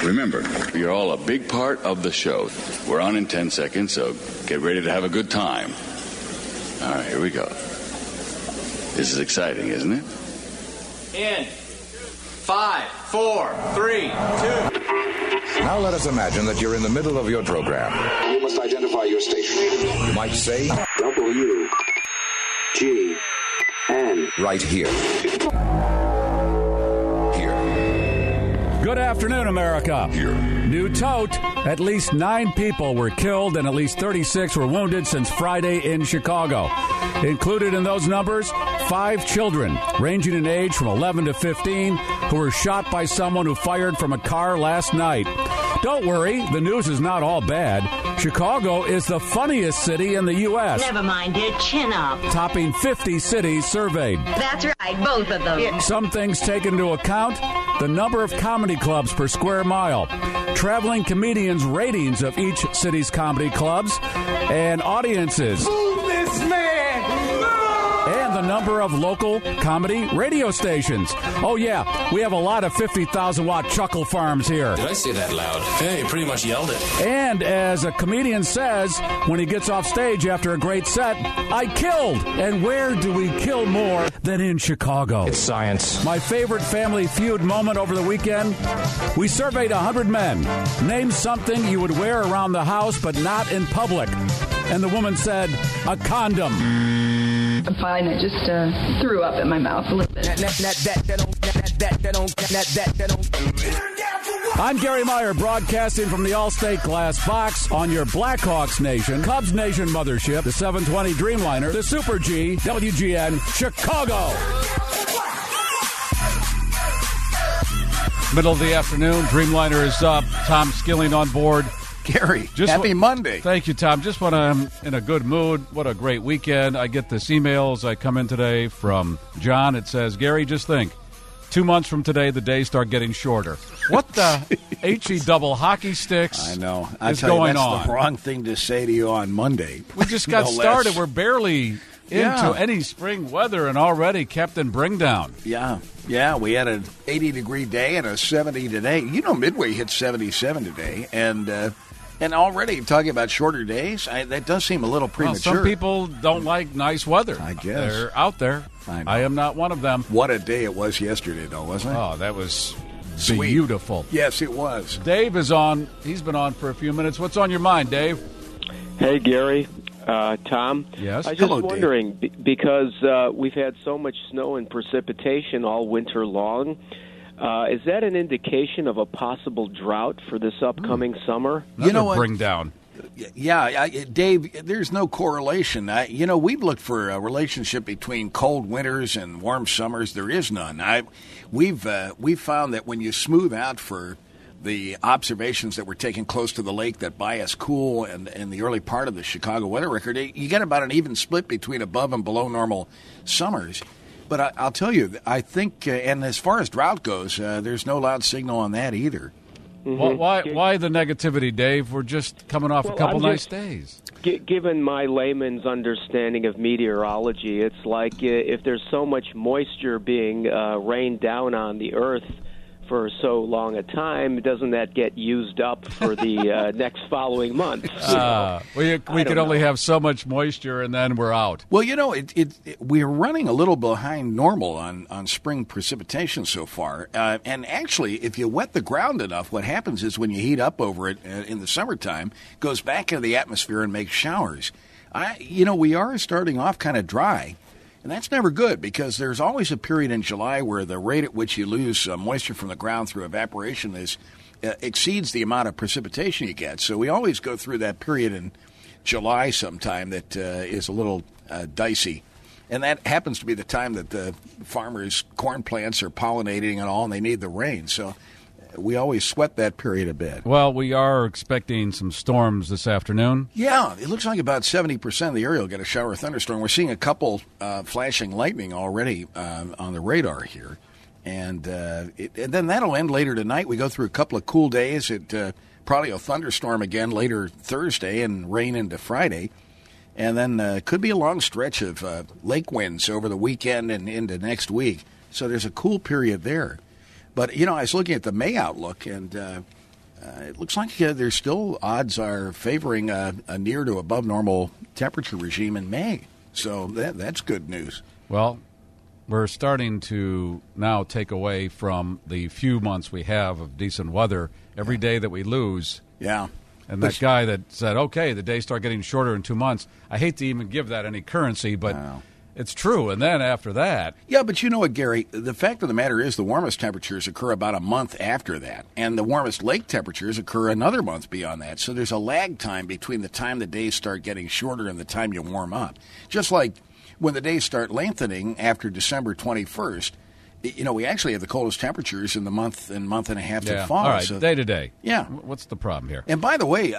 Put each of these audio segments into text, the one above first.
Remember, you're all a big part of the show. We're on in 10 seconds, so get ready to have a good time. All right, here we go. This is exciting, isn't it? In 5, 4, 3, 2. Now let us imagine that you're in the middle of your program. You must identify your station. You might say, WGN. right here. Good afternoon, America. Here. New tote. At least 9 people were killed and at least 36 were wounded since Friday in Chicago. Included in those numbers, 5 children, ranging in age from 11 to 15, who were shot by someone who fired from a car last night. Don't worry, the news is not all bad. Chicago is the funniest city in the U.S. Never mind, dear. Chin up. Topping 50 cities surveyed. That's right, both of them. Some things taken into account: the number of comedy clubs per square mile, traveling comedians' ratings of each city's comedy clubs, and audiences. Move this man! And the number of local comedy radio stations. Oh, yeah, we have a lot of 50,000-watt chuckle farms here. Did I say that loud? Yeah, you pretty much yelled it. And as a comedian says when he gets off stage after a great set, I killed. And where do we kill more than in Chicago? It's science. My favorite Family Feud moment over the weekend, we surveyed 100 men. Name something you would wear around the house but not in public. And the woman said, a condom. I'm fine. I just threw up in my mouth a little bit. I'm Gary Meyer, broadcasting from the Allstate Glass Box on your Blackhawks Nation, Cubs Nation mothership, the 720 Dreamliner, the Super G, WGN, Chicago. Middle of the afternoon, Dreamliner is up. Tom Skilling on board. Gary, happy Monday. Thank you, Tom. Just when I'm in a good mood, what a great weekend. I get this emails. I come in today from John. It says, Gary, just think, 2 months from today, the days start getting shorter. What the HE double hockey sticks I know. is going on? That's the wrong thing to say to you on Monday. We just got started. We're barely into any spring weather and already Captain Bring Down. Yeah, we had an 80-degree day and a 70 today. You know, Midway hit 77 today, and already talking about shorter days, that does seem a little premature. Well, some people don't like nice weather. I guess. They're out there. I am not one of them. What a day it was yesterday, though, wasn't it? Oh, that was Sweet. Beautiful. Yes, it was. Dave is on. He's been on for a few minutes. What's on your mind, Dave? Hey, Gary. Tom? Yes? I was just Hello, wondering, because we've had so much snow and precipitation all winter long, is that an indication of a possible drought for this upcoming summer? You know what? Bring down. Yeah, Dave, there's no correlation. We've looked for a relationship between cold winters and warm summers. There is none. We've found that when you smooth out for the observations that were taken close to the lake that bias cool and in the early part of the Chicago weather record, you get about an even split between above and below normal summers. But I'll tell you, I think, and as far as drought goes, there's no loud signal on that either. Mm-hmm. Why the negativity, Dave? We're just coming off a couple nice days. Given my layman's understanding of meteorology, it's like if there's so much moisture being rained down on the earth for so long a time, doesn't that get used up for the next following month? We could only have so much moisture, and then we're out. Well, we're running a little behind normal on spring precipitation so far. And actually, if you wet the ground enough, what happens is when you heat up over it in the summertime, it goes back into the atmosphere and makes showers. We are starting off kind of dry. And that's never good because there's always a period in July where the rate at which you lose moisture from the ground through evaporation exceeds the amount of precipitation you get. So we always go through that period in July sometime that is a little dicey. And that happens to be the time that the farmers' corn plants are pollinating and all, and they need the rain. So we always sweat that period a bit. Well, we are expecting some storms this afternoon. Yeah, it looks like about 70% of the area will get a shower or thunderstorm. We're seeing a couple flashing lightning already on the radar here. And then that'll end later tonight. We go through a couple of cool days. Probably a thunderstorm again later Thursday and rain into Friday. And then could be a long stretch of lake winds over the weekend and into next week. So there's a cool period there. But, I was looking at the May outlook, and it looks like there's still odds are favoring a near to above normal temperature regime in May. So that's good news. Well, we're starting to now take away from the few months we have of decent weather. Every day that we lose. Yeah. And that guy that said, okay, the days start getting shorter in 2 months, I hate to even give that any currency, but it's true. And then after that. Yeah, but you know what, Gary? The fact of the matter is the warmest temperatures occur about a month after that, and the warmest lake temperatures occur another month beyond that. So there's a lag time between the time the days start getting shorter and the time you warm up. Just like when the days start lengthening after December 21st, you know, we actually have the coldest temperatures in the month and a half that follow. All right, day to day. Yeah. What's the problem here? And by the way,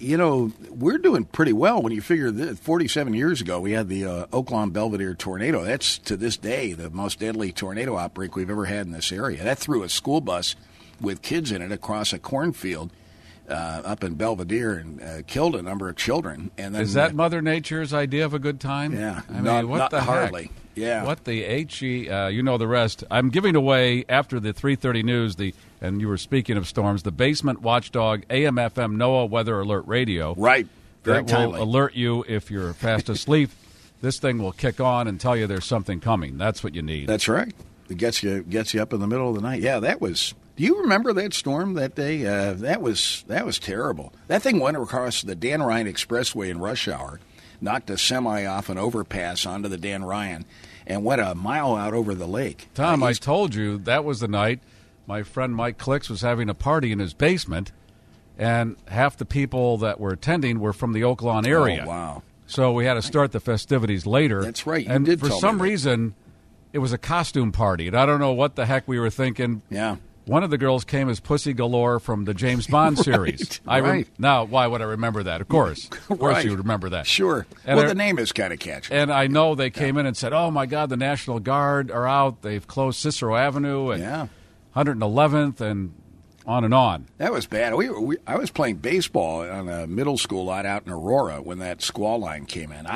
we're doing pretty well when you figure that 47 years ago we had the Oaklawn Belvedere tornado. That's, to this day, the most deadly tornado outbreak we've ever had in this area. That threw a school bus with kids in it across a cornfield up in Belvedere and killed a number of children. And then, is that Mother Nature's idea of a good time? Yeah. I mean, what the hardly. heck? Yeah. What the H-E, you know the rest. I'm giving away, after the 3:30 news, and you were speaking of storms, the Basement Watchdog AM/FM NOAA Weather Alert Radio. Right. Very that timely. will alert you if you're fast asleep. This thing will kick on and tell you there's something coming. That's what you need. That's right. It gets you up in the middle of the night. Yeah, that was. Do you remember that storm that day? That was terrible. That thing went across the Dan Ryan Expressway in rush hour, knocked a semi off an overpass onto the Dan Ryan, and went a mile out over the lake. Tom, I told you that was the night my friend Mike Clicks was having a party in his basement, and half the people that were attending were from the Oaklawn area. Oh, wow. So we had to start the festivities later. That's right. And for some reason, it was a costume party, and I don't know what the heck we were thinking. Yeah. One of the girls came as Pussy Galore from the James Bond series. Right. Now, why would I remember that? Of course. Of course you would remember that. Sure. And well, the name is kind of catchy. And I know they came in and said, oh, my God, the National Guard are out. They've closed Cicero Avenue and 111th and on and on. That was bad. I was playing baseball on a middle school lot out in Aurora when that squall line came in.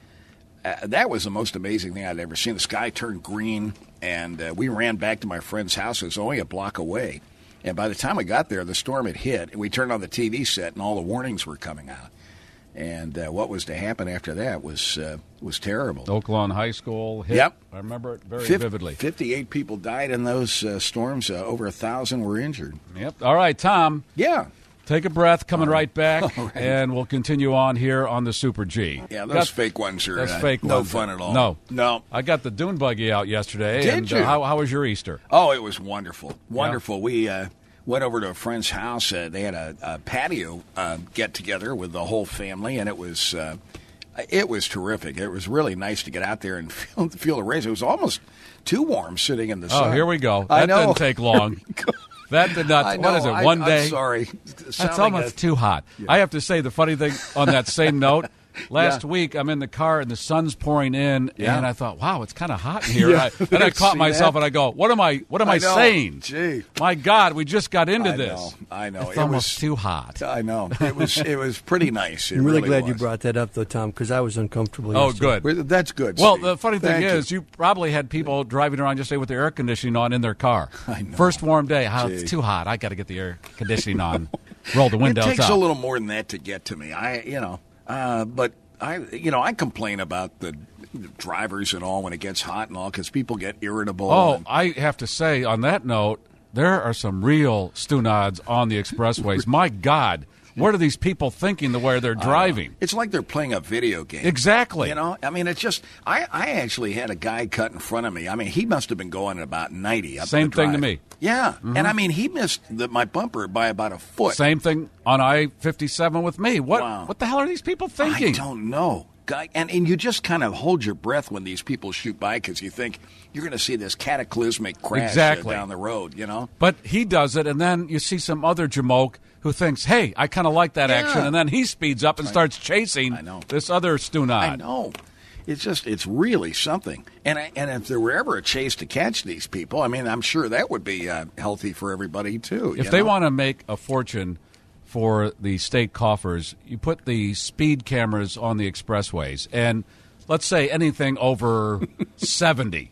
That was the most amazing thing I'd ever seen. The sky turned green, and we ran back to my friend's house. It was only a block away. And by the time we got there, the storm had hit, and we turned on the TV set, and all the warnings were coming out. And what was to happen after that was terrible. Oaklawn High School hit. Yep. I remember it very vividly. 58 people died in those storms. Over 1,000 were injured. Yep. All right, Tom. Yeah. Take a breath, coming right back, and we'll continue on here on the Super G. Yeah, those fake ones are no fun at all. No. I got the dune buggy out yesterday. Did you? How was your Easter? Oh, it was wonderful. Wonderful. Yeah. We went over to a friend's house. They had a patio get-together with the whole family, and it was terrific. It was really nice to get out there and feel the rays. It was almost too warm sitting in the sun. Oh, here we go. That didn't take long. That did not. What is it? One day? I'm sorry. That's almost too hot. Yeah. I have to say the funny thing on that same note. Last week, I'm in the car and the sun's pouring in, and I thought, "Wow, it's kind of hot in here." Yeah, and I caught myself, and I go, "What am I saying?" Gee. My God, we just got into this. I know. It's almost too hot. I know. It was pretty nice. I'm really glad you brought that up, though, Tom, because I was uncomfortable. Oh, yesterday. good. That's good. Well, Steve. the funny thing is, you probably had people driving around yesterday with their air conditioning on in their car. I know. First warm day. It's too hot. I got to get the air conditioning on. Roll the windows up. It takes a little more than that to get to me. But I complain about the drivers and all when it gets hot and all because people get irritable. Oh, I have to say, on that note, there are some real stunads on the expressways. My God, what are these people thinking the way they're driving? It's like they're playing a video game. Exactly. I mean, it's just, I actually had a guy cut in front of me. I mean, he must have been going at about 90 up Same the drive. thing to me. Yeah. Mm-hmm. And I mean, he missed my bumper by about a foot. Same thing on I-57 with me. What the hell are these people thinking? I don't know. And you just kind of hold your breath when these people shoot by because you think you're going to see this cataclysmic crash down the road, But he does it, and then you see some other jamoke who thinks, hey, I kind of like that action, and then he speeds up and starts chasing this other stunad. I know. It's really something. And if there were ever a chase to catch these people, I mean, I'm sure that would be healthy for everybody, too. If they want to make a fortune for the state coffers, you put the speed cameras on the expressways, and let's say anything over 70,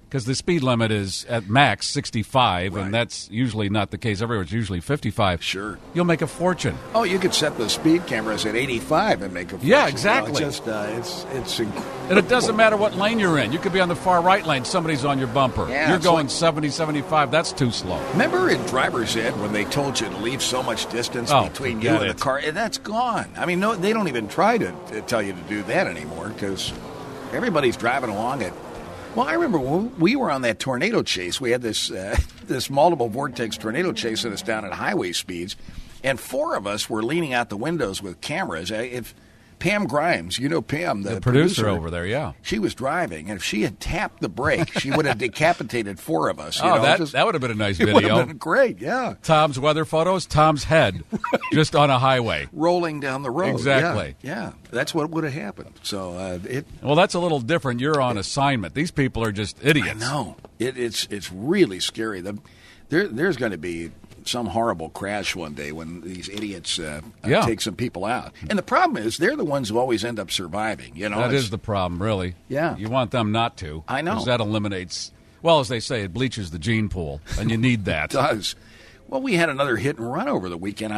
because the speed limit is at max 65, and that's usually not the case everywhere. It's usually 55. Sure. You'll make a fortune. Oh, you could set the speed cameras at 85 and make a fortune. Yeah, exactly. It's incredible. And it doesn't matter what lane you're in. You could be on the far right lane. Somebody's on your bumper. Yeah, you're going 70, 75. That's too slow. Remember in driver's ed when they told you to leave so much distance between you and the car? And that's gone. I mean, no, they don't even try to tell you to do that anymore because everybody's driving along at. Well, I remember when we were on that tornado chase. We had this this multiple vortex tornado chasing us down at highway speeds, and 4 of us were leaning out the windows with cameras. If Pam Grimes, you know Pam, the producer over there, yeah. She was driving, and if she had tapped the brake, she would have decapitated 4 of us. That would have been a nice video. It would have been great, yeah. Tom's weather photos, Tom's head, just on a highway. Rolling down the road. Exactly. Yeah, that's what would have happened. So Well, that's a little different. You're on assignment. These people are just idiots. I know. It's really scary. There's going to be some horrible crash one day when these idiots take some people out. And the problem is they're the ones who always end up surviving. That is the problem, really. Yeah. You want them not to. I know. Because that eliminates, well, as they say, it bleaches the gene pool, and you need that. It does. Well, we had another hit and run over the weekend.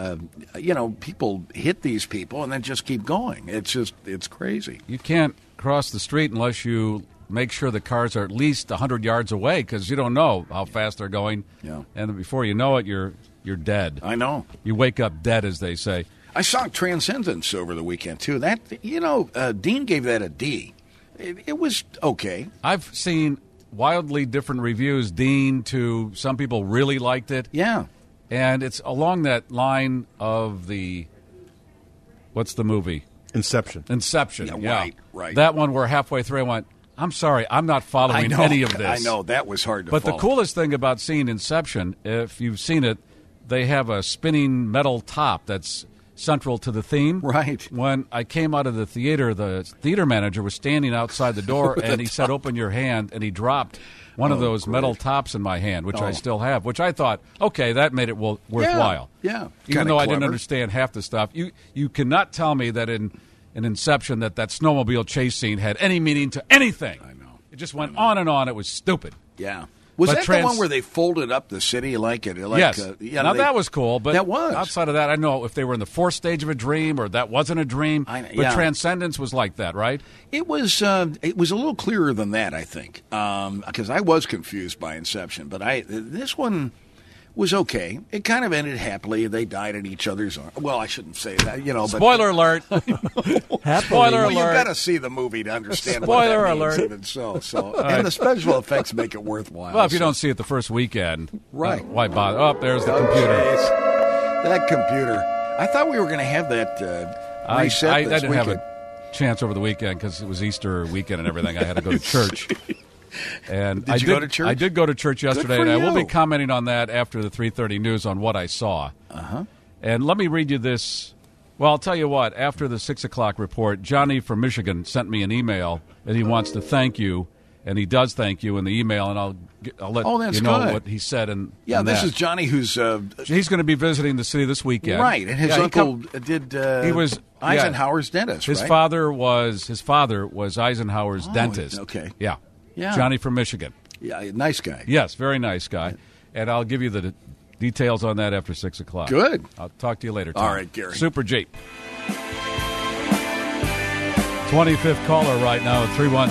People hit these people and then just keep going. It's crazy. You can't cross the street unless you make sure the cars are at least 100 yards away because you don't know how fast they're going. Yeah. And before you know it, you're dead. I know. You wake up dead, as they say. I saw Transcendence over the weekend, too. That Dean gave that a D. It was okay. I've seen wildly different reviews. Dean to some people really liked it. Yeah. And it's along that line of what's the movie? Inception. Yeah, right. That one where halfway through I went, I'm sorry, I'm not following any of this. I know, that was hard to follow. But follow. the coolest thing about seeing Inception, if you've seen it, they have a spinning metal top that's central to the theme. Right. When I came out of the theater manager was standing outside the door, and he said, open your hand, and he dropped one of those metal tops in my hand, which I still have, which I thought, okay, that made it worthwhile. Yeah. Even though I didn't understand half the stuff. You cannot tell me that in Inception that snowmobile chase scene had any meaning to anything. I know. It just went on and on. It was stupid. Yeah. Was that the one where they folded up the city like it? Yes. That was cool, but that was. Outside of that, I don't know if they were in the fourth stage of a dream or that wasn't a dream. But Transcendence was like that, right? It was a little clearer than that, I think, because I was confused by Inception. But this one was okay. It kind of ended happily. They died in each other's arms. Well, I shouldn't say that, But, Spoiler alert. Spoiler alert. You've got to see the movie to understand Spoiler what that alert. means. Even so. And the special effects make it worthwhile. Well, if you don't see it the first weekend, right? Why bother? Oh, there's the computer. Geez. That computer. I thought we were going to have that reset I this didn't weekend. have a chance over the weekend because it was Easter weekend and everything. I had to go to church. And Did you go to church? I did go to church yesterday, Good for and I will you. be commenting on that after the 3:30 news on what I saw. Uh-huh. And let me read you this. Well, I'll tell you what. After the 6 o'clock report, Johnny from Michigan sent me an email, and he wants to thank you, and he does thank you in the email, and I'll let you know good. what he said. This is Johnny who's... he's going to be visiting the city this weekend. Right, and his uncle did... he was Eisenhower's dentist, his right? father was Eisenhower's dentist. Okay. Yeah. Yeah. Johnny from Michigan. Yeah, nice guy. Yes, very nice guy. And I'll give you the details on that after 6 o'clock. Good. I'll talk to you later, Tom. All right, Gary. Super Jeep. 25th caller right now,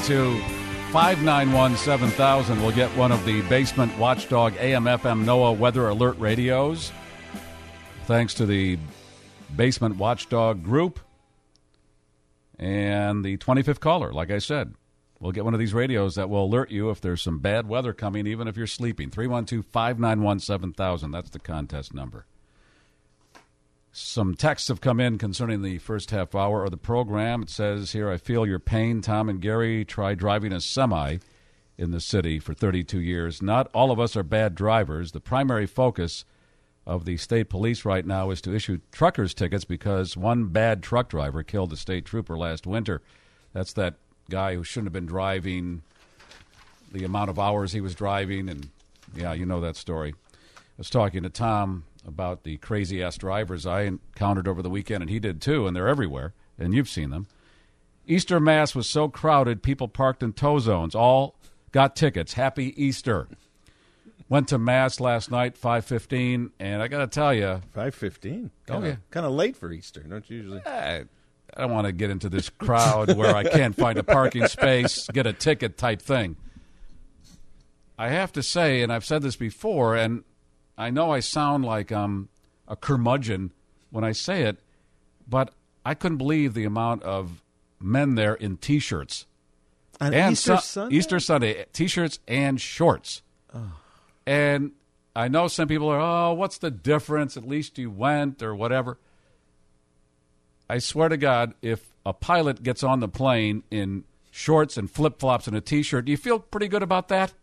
312-591-7000. We'll get one of the Basement Watchdog AM/FM NOAA Weather Alert radios. Thanks to the Basement Watchdog Group. And the 25th caller, like I said. We'll get one of these radios that will alert you if there's some bad weather coming, even if you're sleeping. 312-591-7000. That's the contest number. Some texts have come in concerning the first half hour of the program. It says here, I feel your pain. Tom and Gary tried driving a semi in the city for 32 years. Not all of us are bad drivers. The primary focus of the state police right now is to issue truckers' tickets because one bad truck driver killed a state trooper last winter. That's that guy who shouldn't have been driving, the amount of hours he was driving, and yeah, you know that story. I was talking to Tom about the crazy-ass drivers I encountered over the weekend, and he did too, and they're everywhere, and you've seen them. Easter Mass was so crowded, people parked in tow zones, all got tickets. Happy Easter. Went to Mass last night, 5:15, and I got to tell you. 5:15? Yeah. Kind of late for Easter, don't you usually? I don't want to get into this crowd where I can't find a parking space, get a ticket type thing. I have to say, and I've said this before, and I know I sound like I'm a curmudgeon when I say it, but I couldn't believe the amount of men there in T-shirts. On and Easter Sunday? Easter Sunday, T-shirts and shorts. Oh. And I know some people are, what's the difference? At least you went or whatever. I swear to God, if a pilot gets on the plane in shorts and flip-flops and a T-shirt, do you feel pretty good about that?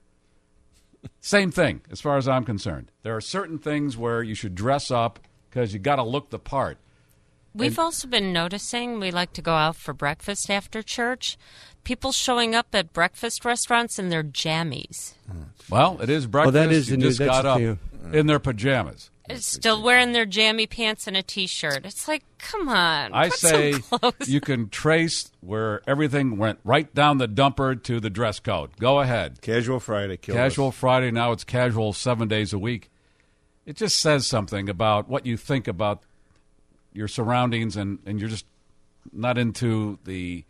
Same thing, as far as I'm concerned. There are certain things where you should dress up because you got to look the part. We've also been noticing we like to go out for breakfast after church. People showing up at breakfast restaurants in their jammies. Well, it is breakfast. Well, that is you just got up in their pajamas. Still wearing their jammy pants and a T-shirt. It's like, come on. I say some clothes. You can trace where everything went right down the dumper to the dress code. Go ahead. Casual Friday. Casual Friday. Now it's casual 7 days a week. It just says something about what you think about your surroundings, and you're just not into the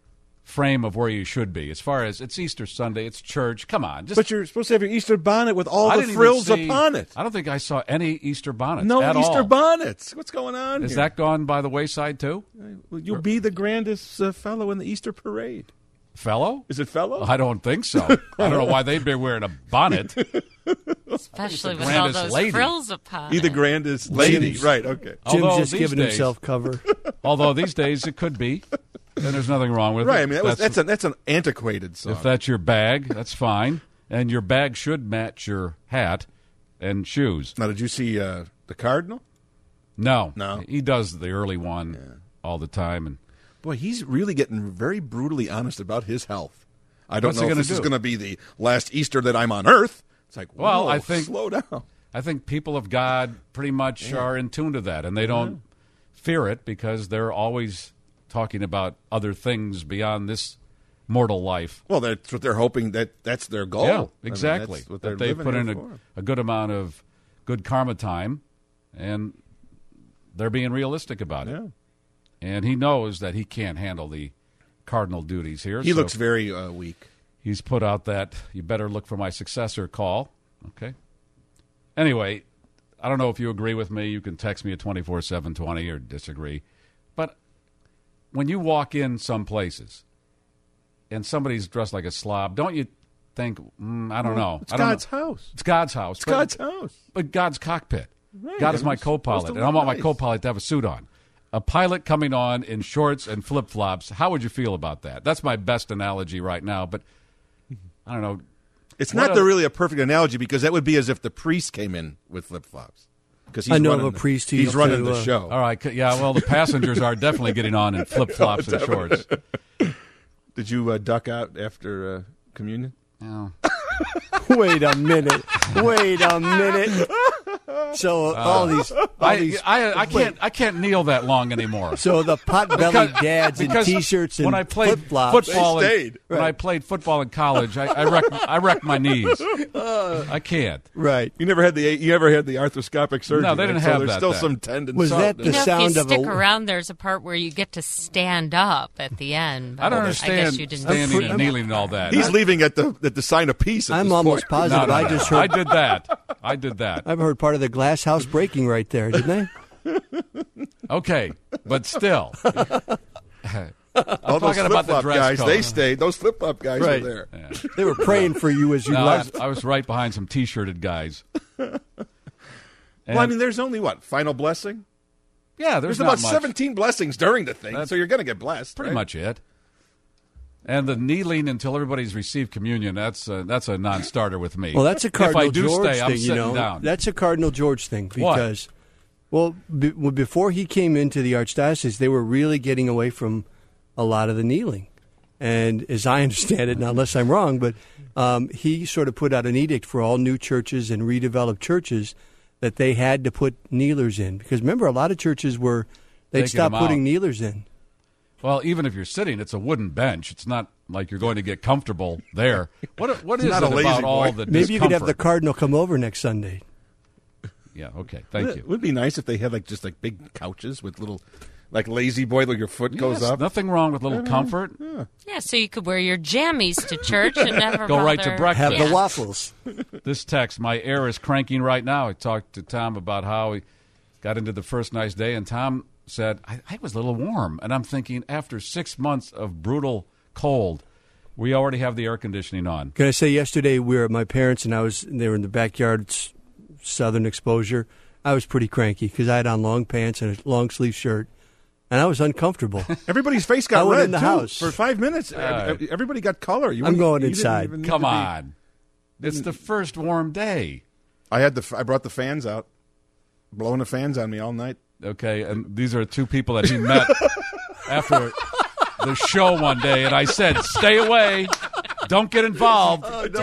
frame of where you should be. As far as it's Easter Sunday, it's church. Come on. But you're supposed to have your Easter bonnet with all the frills upon it. I don't think I saw any Easter bonnets No at Easter all. bonnets. What's going on Is here? that gone by the wayside, too? Well, you'll be the grandest fellow in the Easter parade. Fellow? Is it fellow? I don't think so. I don't know why they'd be wearing a bonnet. Especially with all those frills upon Be the grandest lady. Right, okay. Jim's just giving himself cover. Although these days it could be. And there's nothing wrong with it. Right, I mean, that's an antiquated song. If that's your bag, that's fine. And your bag should match your hat and shoes. Now, did you see the Cardinal? No. No? He does the early one all the time. And boy, he's really getting very brutally honest about his health. I don't What's know he if gonna this is do? going to be the last Easter that I'm on Earth. It's like, well, whoa, I think slow down. I think people of God pretty much are in tune to that, and they don't fear it because they're always talking about other things beyond this mortal life. Well, that's what they're hoping, that's their goal. Yeah, exactly. That's what they're that they've put living in here for. a good amount of good karma time, and they're being realistic about it. Yeah. And he knows that he can't handle the cardinal duties here. He looks very weak. He's put out that you better look for my successor call. Okay. Anyway, I don't know if you agree with me. You can text me at 24/720 or disagree. But when you walk in some places and somebody's dressed like a slob, don't you think, I don't know. It's God's house. It's God's house. It's God's house. But God's cockpit. Right. God is my It's supposed co-pilot, to and I look want my nice. co-pilot to have a suit on. A pilot coming on in shorts and flip-flops, how would you feel about that? That's my best analogy right now, but I don't know. It's not really a perfect analogy because that would be as if the priest came in with flip-flops. Because he's I know running of a priest who he's used running to, the show. All right, yeah, well, the passengers are definitely getting on in flip-flops and shorts. Did you duck out after communion? No. Wait a minute. So all these, I can't kneel that long anymore. So the pot-bellied dads in T-shirts and when I played flip-flops, football, they stayed. When I played football in college, I wrecked my knees. I can't. Right. You never had the arthroscopic surgery. No, they didn't right? have so there's that still then. some tendons. Was that the sound if you of stick a? around, there's a part where you get to stand up at the end. I don't I understand guess you didn't standing and kneeling and all that. He's leaving at the sign of peace. At I'm this almost point. positive. No, I just heard. I did that. I've heard part of the glass house breaking right there, didn't I? Okay, but still. All I'm those talking about the flip-flop dress guys, code. they stayed. Those flip-flop guys Right. were there. Yeah. They were praying for you as you No, left. I was right behind some T-shirted guys. Well, I mean, there's only final blessing? Yeah, There's not about much. 17 blessings during the thing, That's so you're going to get blessed. Pretty right? much it. And the kneeling until everybody's received communion, that's a non-starter with me. Well, that's a Cardinal if I do George stay, I'm thing, sitting you know. down. That's a Cardinal George thing because, before he came into the archdiocese, they were really getting away from a lot of the kneeling. And as I understand it, now unless I'm wrong, but he sort of put out an edict for all new churches and redeveloped churches that they had to put kneelers in. Because remember, a lot of churches they'd Taking stop them putting out. kneelers in. Well, even if you're sitting, it's a wooden bench. It's not like you're going to get comfortable there. What is it about all the Maybe you could have the discomfort? Cardinal come over next Sunday. Yeah, okay. Thank you. It would be nice if they had just big couches with little, like lazy boy, where your foot goes Yes, up. Nothing wrong with little comfort. Yeah, so you could wear your jammies to church and never Go right bother- to breakfast. Have the waffles. This text, my air is cranking right now. I talked to Tom about how he got into the first nice day, and Tom said, I was a little warm. And I'm thinking, after 6 months of brutal cold, we already have the air conditioning on. Can I say, yesterday we were at my parents' and they were in the backyard, southern exposure. I was pretty cranky because I had on long pants and a long sleeve shirt, and I was uncomfortable. Everybody's face got I went red in the too, house for 5 minutes. Everybody got color. I'm going inside. Come on. It's the first warm day. I brought the fans out, blowing the fans on me all night. Okay, and these are two people that he met after the show one day, and I said, stay away. Don't get involved.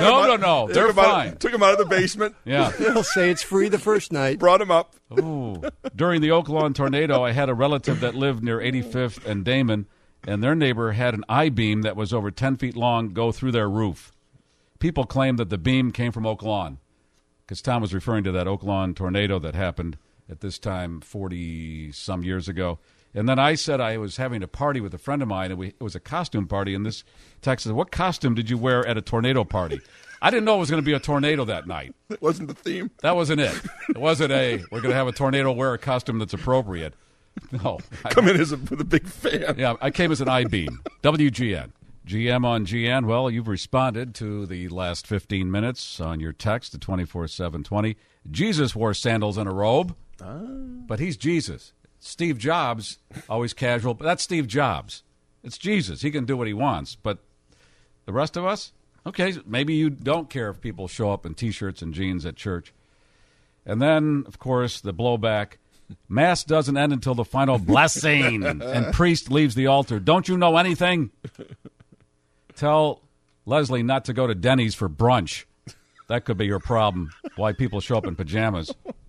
No. They're fine. Took him out of the basement. Yeah. They'll say it's free the first night. Brought him up. Ooh. During the Oak Lawn tornado, I had a relative that lived near 85th and Damon, and their neighbor had an I-beam that was over 10 feet long go through their roof. People claim that the beam came from Oak Lawn, because Tom was referring to that Oak Lawn tornado that happened at this time 40-some years ago. And then I said I was having a party with a friend of mine, and it was a costume party, and this text said, what costume did you wear at a tornado party? I didn't know it was going to be a tornado that night. It wasn't the theme. That wasn't it. It wasn't we're going to have a tornado, wear a costume that's appropriate. No. Come in with a big fan. Yeah, I came as an I-beam. WGN. GM on GN. Well, you've responded to the last 15 minutes on your text to 24-720. Jesus wore sandals and a robe, but he's Jesus. Steve Jobs, always casual, but that's Steve Jobs. It's Jesus. He can do what he wants, but the rest of us, okay, maybe you don't care if people show up in T-shirts and jeans at church. And then, of course, the blowback. Mass doesn't end until the final blessing, and priest leaves the altar. Don't you know anything? Tell Leslie not to go to Denny's for brunch. That could be your problem, why people show up in pajamas.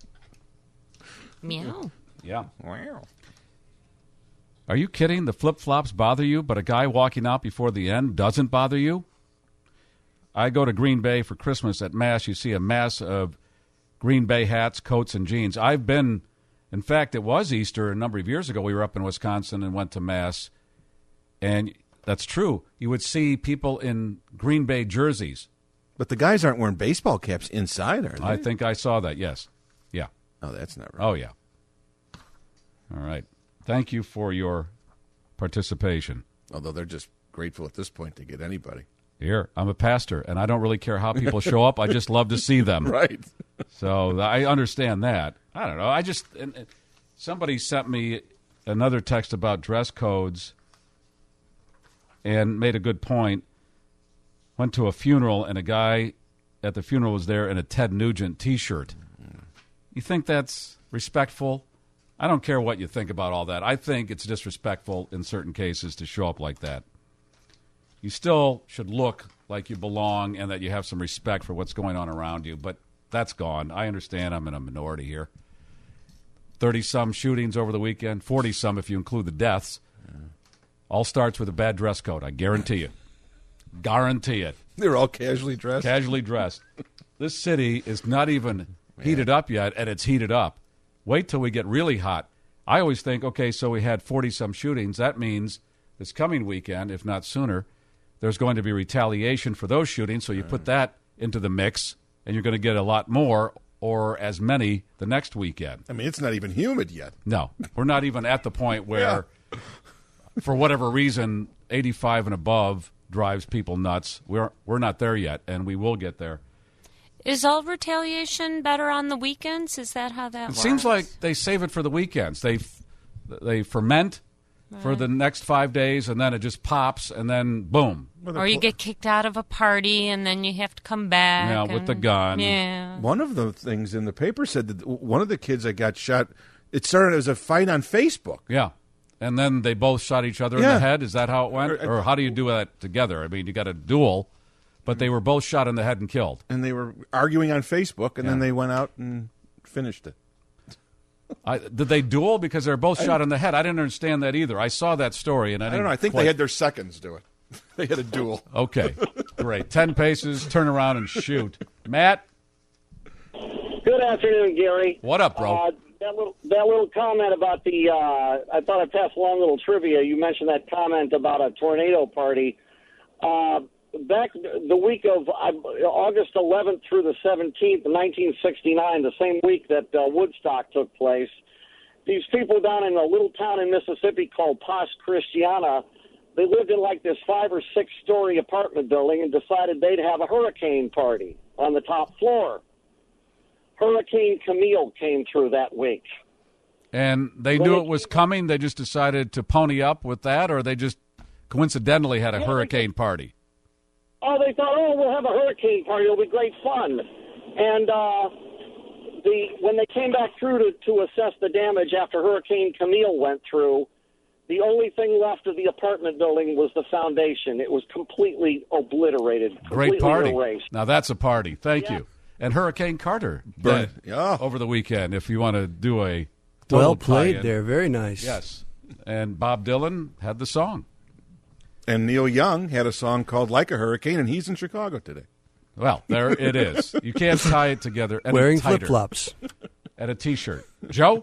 Meow. Yeah. Wow. Are you kidding? The flip-flops bother you, but a guy walking out before the end doesn't bother you? I go to Green Bay for Christmas. At Mass, you see a mass of Green Bay hats, coats, and jeans. I've been, in fact, it was Easter a number of years ago. We were up in Wisconsin and went to Mass, and that's true. You would see people in Green Bay jerseys. But the guys aren't wearing baseball caps inside, are they? I think I saw that, yes. Yeah. Oh, that's not right. Oh, yeah. All right. Thank you for your participation. Although they're just grateful at this point to get anybody. Here, I'm a pastor, and I don't really care how people show up. I just love to see them. Right. So I understand that. I don't know. Somebody sent me another text about dress codes and made a good point. Went to a funeral, and a guy at the funeral was there in a Ted Nugent T-shirt. You think that's respectful? I don't care what you think about all that. I think it's disrespectful in certain cases to show up like that. You still should look like you belong and that you have some respect for what's going on around you, but that's gone. I understand I'm in a minority here. 30-some shootings over the weekend, 40-some if you include the deaths. All starts with a bad dress code, I guarantee you. Guarantee it. They're all casually dressed? Casually dressed. This city is not even heated up yet, and it's heated up. Wait till we get really hot. I always think, okay, so we had 40-some shootings. That means this coming weekend, if not sooner, there's going to be retaliation for those shootings. So you put that into the mix, and you're going to get a lot more or as many the next weekend. I mean, it's not even humid yet. No, we're not even at the point where, for whatever reason, 85 and above drives people nuts. We're not there yet, and we will get there. Is all retaliation better on the weekends? Is that how that works? It seems like they save it for the weekends. They ferment for the next 5 days, and then it just pops, and then boom. Or you get kicked out of a party, and then you have to come back. Yeah, with the gun. Yeah. One of the things in the paper said that one of the kids that got shot, it started as a fight on Facebook. Yeah. And then they both shot each other in the head? Is that how it went? Or how do you do that together? I mean, you got a duel, but they were both shot in the head and killed. And they were arguing on Facebook, and then they went out and finished it. Did they duel because they're both shot in the head? I didn't understand that either. I saw that story, and I don't know. I think they had their seconds do it. They had a duel. Okay, great. 10 paces, turn around and shoot. Matt? Good afternoon, Gary. What up, bro? That little comment about the, I thought I'd pass along a little trivia. You mentioned that comment about a tornado party. Back the week of August 11th through the 17th, 1969, the same week that Woodstock took place, these people down in a little town in Mississippi called Pas Christiana, they lived in like this 5 or 6 story apartment building and decided they'd have a hurricane party on the top floor. Hurricane Camille came through that week. And they knew it was coming? They just decided to pony up with that, or they just coincidentally had a hurricane party? Oh, they thought, we'll have a hurricane party. It'll be great fun. And when they came back through to assess the damage after Hurricane Camille went through, the only thing left of the apartment building was the foundation. It was completely obliterated. Great party. Erased. Now that's a party. Thank you. And Hurricane Carter over the weekend, if you want to do a well played there. Very nice. Yes. And Bob Dylan had the song. And Neil Young had a song called Like a Hurricane, and he's in Chicago today. Well, there it is. You can't tie it together any Wearing tighter. flip-flops. And a T-shirt. Joe?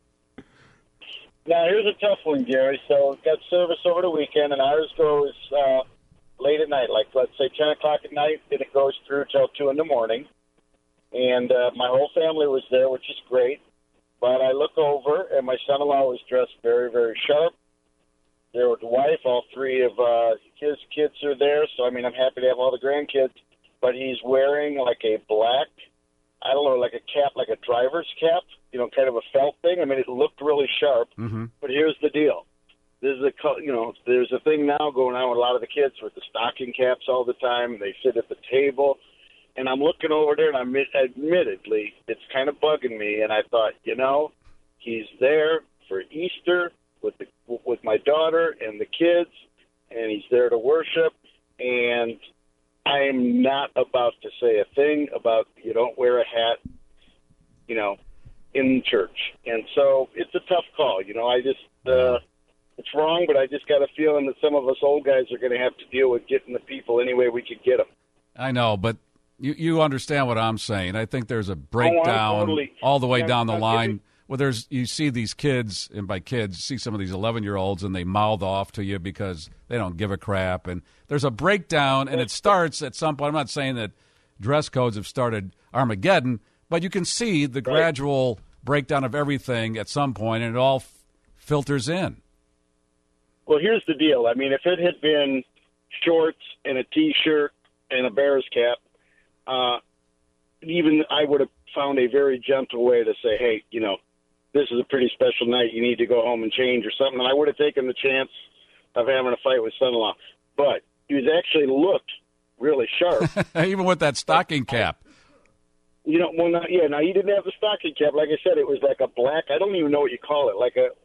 Now, here's a tough one, Gary. So, got service over the weekend, and ours goes late at night, like, let's say 10 o'clock at night, and it goes through till 2 in the morning. And my whole family was there, which is great. But I look over, and my son-in-law was dressed very, very sharp. There with the wife, all 3 of his kids are there, so, I mean, I'm happy to have all the grandkids. But he's wearing, like, a black, I don't know, like a cap, like a driver's cap, kind of a felt thing. I mean, it looked really sharp. Mm-hmm. But here's the deal. There's a thing now going on with a lot of the kids with the stocking caps all the time. They sit at the table. And I'm looking over there, and admittedly, it's kind of bugging me. And I thought, he's there for Easter with my daughter and the kids, and he's there to worship. And I am not about to say a thing about you don't wear a hat, in church. And so it's a tough call. It's wrong, but I just got a feeling that some of us old guys are going to have to deal with getting the people any way we could get them. I know, but you understand what I'm saying. I think there's a breakdown all the way down the line. Well, you see these kids, and by kids, you see some of these 11-year-olds, and they mouth off to you because they don't give a crap. And there's a breakdown, and it starts at some point. I'm not saying that dress codes have started Armageddon, but you can see the gradual breakdown of everything at some point, and it all filters in. Well, here's the deal. I mean, if it had been shorts and a T-shirt and a Bears cap, even I would have found a very gentle way to say, hey, this is a pretty special night. You need to go home and change or something. And I would have taken the chance of having a fight with son-in-law. But he was actually looked really sharp. Even with that stocking cap. Now he didn't have the stocking cap. Like I said, it was like a black, I don't even know what you call it.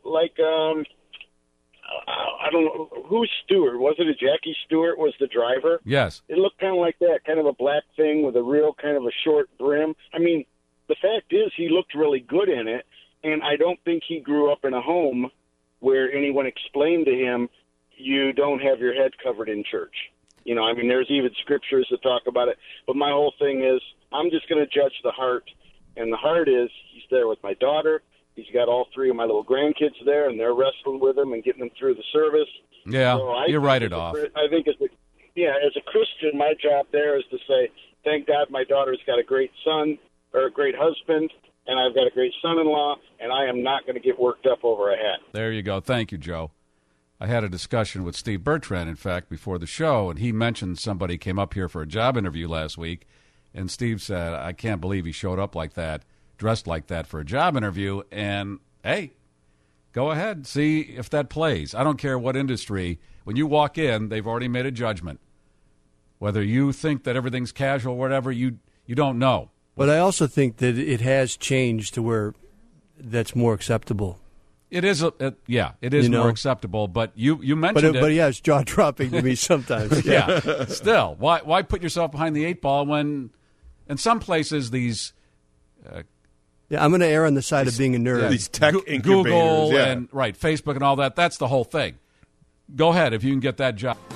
I don't know. Who's Stewart? Was it a Jackie Stewart was the driver? Yes. It looked kind of like that, kind of a black thing with a real kind of a short brim. I mean, the fact is he looked really good in it, and I don't think he grew up in a home where anyone explained to him, you don't have your head covered in church. There's even scriptures that talk about it. But my whole thing is I'm just going to judge the heart, and the heart is he's there with my daughter. He's got all 3 of my little grandkids there, and they're wrestling with him and getting them through the service. Yeah, so you write it off. I think as a Christian, my job there is to say, thank God my daughter's got a great son or a great husband, and I've got a great son-in-law, and I am not going to get worked up over a hat. There you go. Thank you, Joe. I had a discussion with Steve Bertrand, in fact, before the show, and he mentioned somebody came up here for a job interview last week, and Steve said, I can't believe he showed up like that, dressed like that for a job interview, and, hey, go ahead, see if that plays. I don't care what industry. When you walk in, they've already made a judgment. Whether you think that everything's casual or whatever, you don't know. But I also think that it has changed to where that's more acceptable. It is, it is more acceptable. But you mentioned it. But yeah, it's jaw dropping to me sometimes. Yeah, still, why put yourself behind the 8 ball when, in some places, these Yeah, I'm going to err on the side of being a nerd. These tech incubators, Google yeah. and Facebook and all that. That's the whole thing. Go ahead if you can get that job.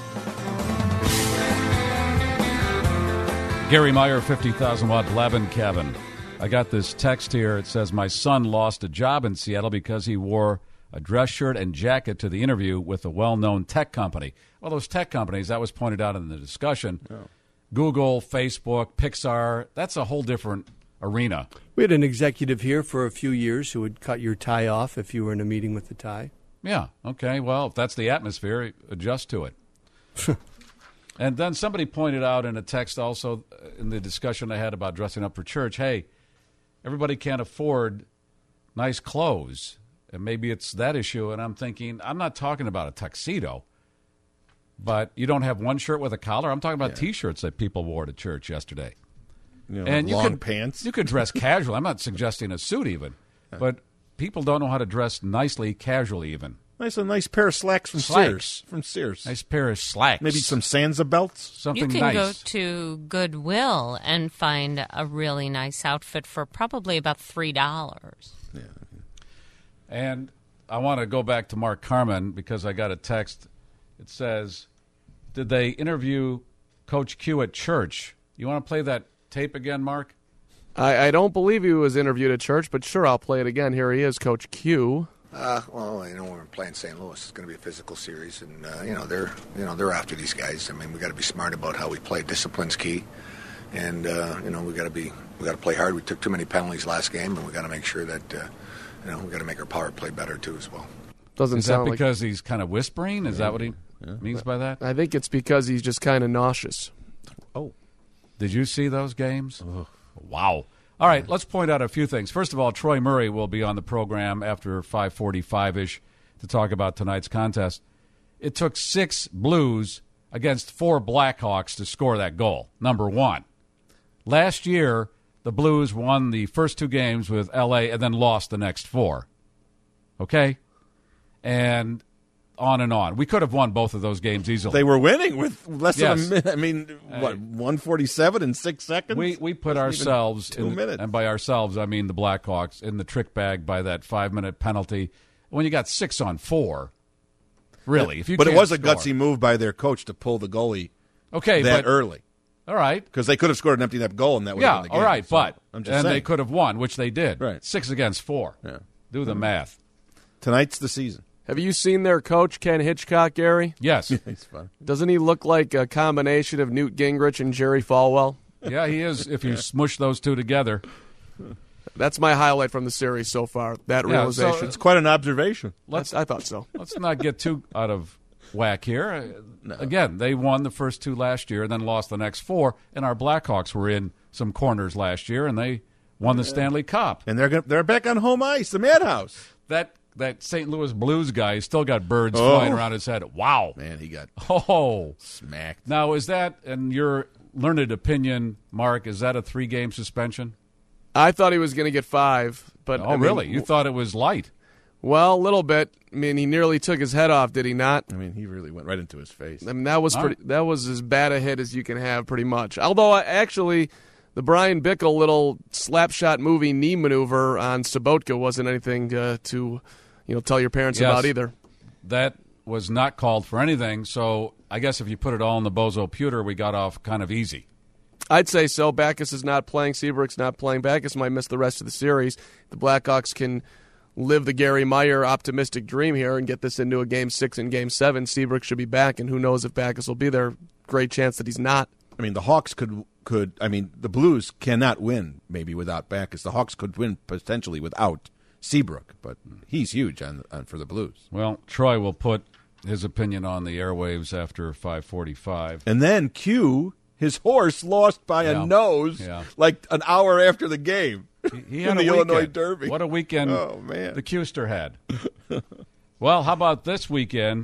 Gary Meyer, 50,000-watt Levin, Kevin. I got this text here. It says, my son lost a job in Seattle because he wore a dress shirt and jacket to the interview with a well-known tech company. Well, those tech companies, that was pointed out in the discussion. Oh. Google, Facebook, Pixar, that's a whole different arena. We had an executive here for a few years who would cut your tie off if you were in a meeting with the tie. Yeah, okay. Well, if that's the atmosphere, adjust to it. And then somebody pointed out in a text also in the discussion I had about dressing up for church, hey, everybody can't afford nice clothes. And maybe it's that issue. And I'm thinking, I'm not talking about a tuxedo, but you don't have one shirt with a collar. I'm talking about T-shirts that people wore to church yesterday. And long pants. You could dress casual. I'm not suggesting a suit even, but people don't know how to dress nicely, casually even. Nice pair of slacks from Sears. From Sears. Nice pair of slacks. Maybe some Sansa belts. Something nice. You can go to Goodwill and find a really nice outfit for probably about $3. Yeah. And I want to go back to Mark Carman because I got a text. It says, did they interview Coach Q at church? You want to play that tape again, Mark? I don't believe he was interviewed at church, but sure, I'll play it again. Here he is, Coach Q. Well, we're playing St. Louis. It's going to be a physical series, and they're after these guys. I mean, we got to be smart about how we play. Discipline's key, and we got to play hard. We took too many penalties last game, and we got to make sure that we got to make our power play better too as well. Is that because he's kind of whispering? Is that what he means by that? I think it's because he's just kind of nauseous. Oh, did you see those games? Oh. Wow. All right, let's point out a few things. First of all, Troy Murray will be on the program after 5:45-ish to talk about tonight's contest. It took 6 Blues against 4 Blackhawks to score that goal, number one. Last year, the Blues won the first 2 games with L.A. and then lost the next 4. Okay? And on and on. We could have won both of those games easily. They were winning with less than a minute. I mean, 147 in 6 seconds? We put ourselves, 2 minutes. And by ourselves, I mean the Blackhawks, in the trick bag by that 5-minute penalty. When you got 6 on 4, really. But it was a gutsy move by their coach to pull the goalie early. All right. Because they could have scored an empty net goal, and that would have been the game. All right, so but I'm just saying. They could have won, which they did. Right. 6 against 4. Yeah. Do the math. Tonight's the season. Have you seen their coach, Ken Hitchcock, Gary? Yes. He's fun. Doesn't he look like a combination of Newt Gingrich and Jerry Falwell? Yeah, he is, if you smush those two together. That's my highlight from the series so far, that realization. So it's quite an observation. I thought so. Let's not get too out of whack here. No. Again, they won the first 2 last year and then lost the next 4, and our Blackhawks were in some corners last year, and they won the Stanley Cup. And they're back on home ice, the Madhouse. That St. Louis Blues guy still got birds flying around his head. Wow. Man, he got smacked. Now, is that, in your learned opinion, Mark, is that a 3-game suspension? I thought he was going to get 5. But really? You thought it was light? Well, a little bit. I mean, he nearly took his head off, did he not? I mean, he really went right into his face. I mean, that was as bad a hit as you can have, pretty much. Although, actually, the Brian Bickle little slapshot movie knee maneuver on Sobotka wasn't anything to tell your parents about either. That was not called for anything, so I guess if you put it all in the Bozo pewter, we got off kind of easy. I'd say so. Backus is not playing. Seabrook's not playing. Backus might miss the rest of the series. The Blackhawks can live the Gary Meyer optimistic dream here and get this into a Game 6 and Game 7. Seabrook should be back, and who knows if Backus will be there. Great chance that he's not. I mean, the Hawks could. I mean, the Blues cannot win maybe without Backus. The Hawks could win potentially without Seabrook, but he's huge for the Blues. Well, Troy will put his opinion on the airwaves after 5:45. And then Q, his horse, lost by a nose like an hour after the game he had in the Illinois Derby. What a weekend the Qster had. Well, how about this weekend?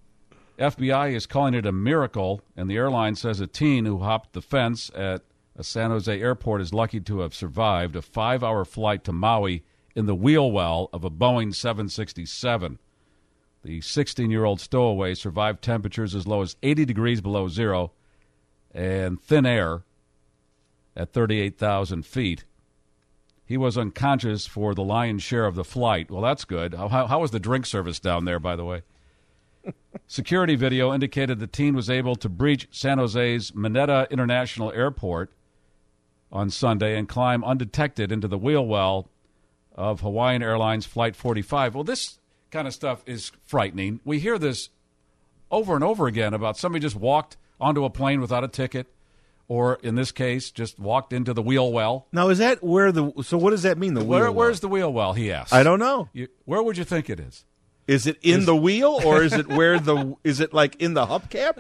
FBI is calling it a miracle, and the airline says a teen who hopped the fence at a San Jose airport is lucky to have survived a 5-hour flight to Maui in the wheel well of a Boeing 767. The 16-year-old stowaway survived temperatures as low as 80 degrees below zero and thin air at 38,000 feet. He was unconscious for the lion's share of the flight. Well, that's good. How was the drink service down there, by the way? Security video indicated the teen was able to breach San Jose's Mineta International Airport on Sunday and climb undetected into the wheel well of Hawaiian Airlines Flight 45. Well, this kind of stuff is frightening. We hear this over and over again about somebody just walked onto a plane without a ticket, or in this case, just walked into the wheel well. Now, is that where so what does that mean, the wheel well? Where's the wheel well, he asks. I don't know. Where would you think it is? Is it in the wheel, or is it is it like in the hubcap?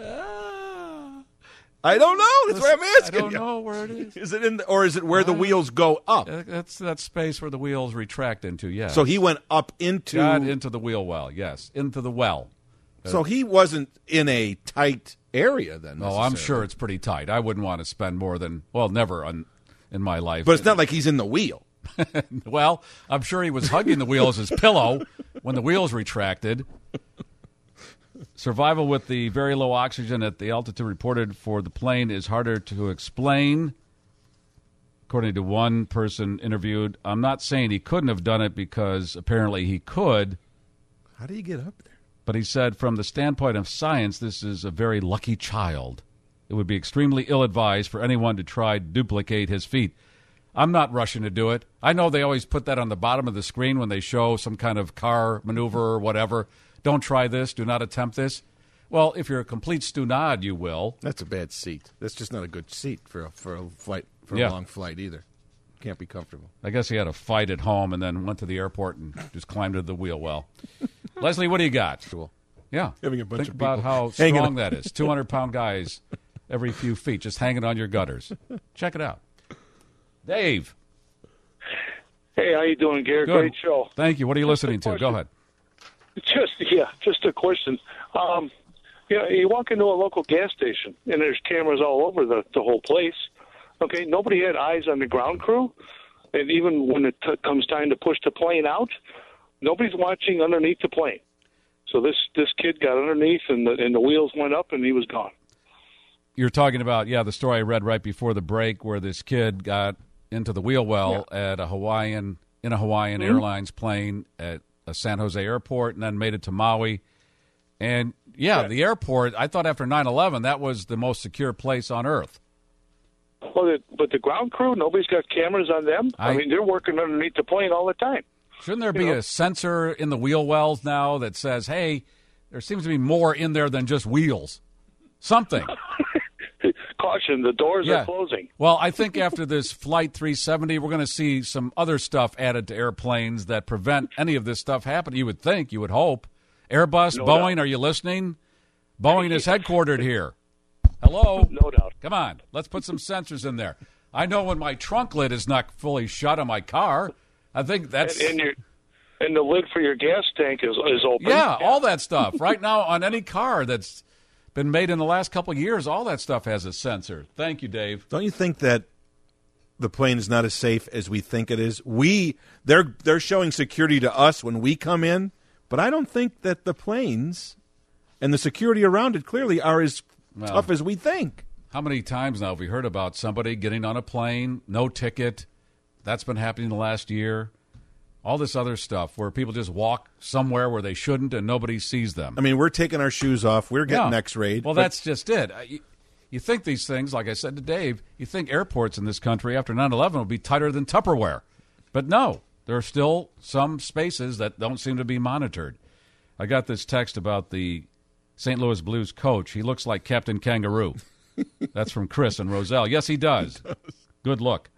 I don't know. That's what I'm asking. I don't know where it is. Is it or is it where the wheels go up? That's that space where the wheels retract into, yes. So he went up got into the wheel well, yes, into the well. So he wasn't in a tight area then. No, I'm sure it's pretty tight. I wouldn't want to spend more than, never in my life. But it's not like he's in the wheel. Well, I'm sure he was hugging the wheel as his pillow when the wheels retracted. Survival with the very low oxygen at the altitude reported for the plane is harder to explain. According to one person interviewed, I'm not saying he couldn't have done it because apparently he could. How do you get up there? But he said, from the standpoint of science, this is a very lucky child. It would be extremely ill-advised for anyone to try to duplicate his feat. I'm not rushing to do it. I know they always put that on the bottom of the screen when they show some kind of car maneuver or whatever. Don't try this. Do not attempt this. Well, if you're a complete stunad, you will. That's a bad seat. That's just not a good seat for a flight, a long flight either. Can't be comfortable. I guess he had a fight at home and then went to the airport and just climbed into the wheel well. Leslie, what do you got? Cool. Yeah. Having a bunch Think of about people how strong that is. 200-pound guys every few feet just hanging on your gutters. Check it out. Dave. Hey, how you doing, Gary? Good. Great show. Thank you. What are you listening to? Go ahead. Just a question. You walk into a local gas station, and there's cameras all over the whole place. Okay, nobody had eyes on the ground crew, and even when it comes time to push the plane out, nobody's watching underneath the plane. So this kid got underneath, and the wheels went up, and he was gone. You're talking about, the story I read right before the break where this kid got into the wheel well at a Hawaiian Airlines plane at a San Jose airport and then made it to Maui. And, the airport, I thought after 9/11 that was the most secure place on earth. Well, but the ground crew, nobody's got cameras on them. I mean, they're working underneath the plane all the time. Shouldn't there be a sensor in the wheel wells now that says, hey, there seems to be more in there than just wheels? Something. Caution, the doors are closing. Well, I think after this Flight 370, we're going to see some other stuff added to airplanes that prevent any of this stuff happening. You would think, you would hope. Airbus, Boeing, are you listening? Boeing is headquartered here. Hello? No doubt. Come on, let's put some sensors in there. I know when my trunk lid is not fully shut on my car. I think that's... And the lid for your gas tank is open. Yeah, all that stuff. Right now, on any car that's been made in the last couple of years, all that stuff has a sensor. Thank you, Dave. Don't you think that the plane is not as safe as we think it is? They're showing security to us when we come in, but I don't think that the planes and the security around it clearly are as tough as we think. How many times now have we heard about somebody getting on a plane, no ticket? That's been happening the last year. All this other stuff where people just walk somewhere where they shouldn't and nobody sees them. I mean, we're taking our shoes off. We're getting X-rayed. Well, that's just it. You think these things, like I said to Dave, you think airports in this country after 9/11 will be tighter than Tupperware. But no, there are still some spaces that don't seem to be monitored. I got this text about the St. Louis Blues coach. He looks like Captain Kangaroo. That's from Chris and Roselle. Yes, he does. Good look.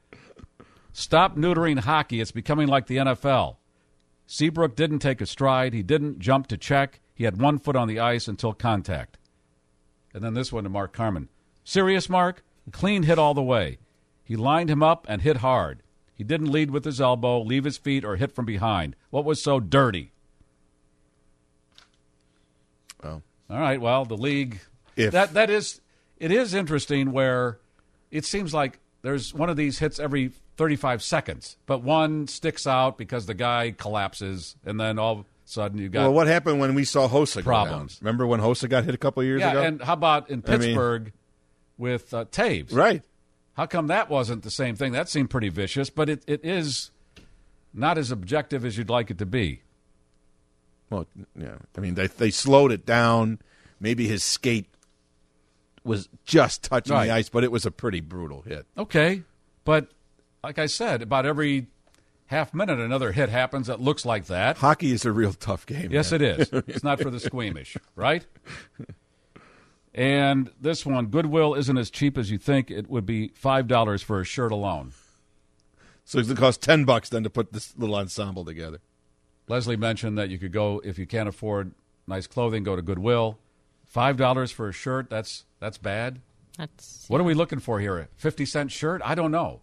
Stop neutering hockey. It's becoming like the NFL. Seabrook didn't take a stride. He didn't jump to check. He had 1 foot on the ice until contact. And then this one to Mark Carman. Serious, Mark? Clean hit all the way. He lined him up and hit hard. He didn't lead with his elbow, leave his feet, or hit from behind. What was so dirty? Oh. All right, well, the league... It is interesting where it seems like there's one of these hits every 35 seconds, but one sticks out because the guy collapses, and then all of a sudden you got Well, what happened when we saw Hossa problems. Go down? Remember when Hossa got hit a couple of years ago? Yeah, and how about in Pittsburgh with Taves? Right. How come that wasn't the same thing? That seemed pretty vicious, but it is not as objective as you'd like it to be. Well, yeah. I mean, they slowed it down. Maybe his skate was just touching the ice, but it was a pretty brutal hit. Okay, but like I said, about every half minute another hit happens that looks like that. Hockey is a real tough game. Yes, man. it is. It's not for the squeamish, right? And this one, Goodwill isn't as cheap as you think. It would be $5 for a shirt alone. So it's going to cost $10 then to put this little ensemble together. Leslie mentioned that you could go, if you can't afford nice clothing, go to Goodwill. $5 for a shirt, that's bad. What are we looking for here? A 50-cent shirt? I don't know.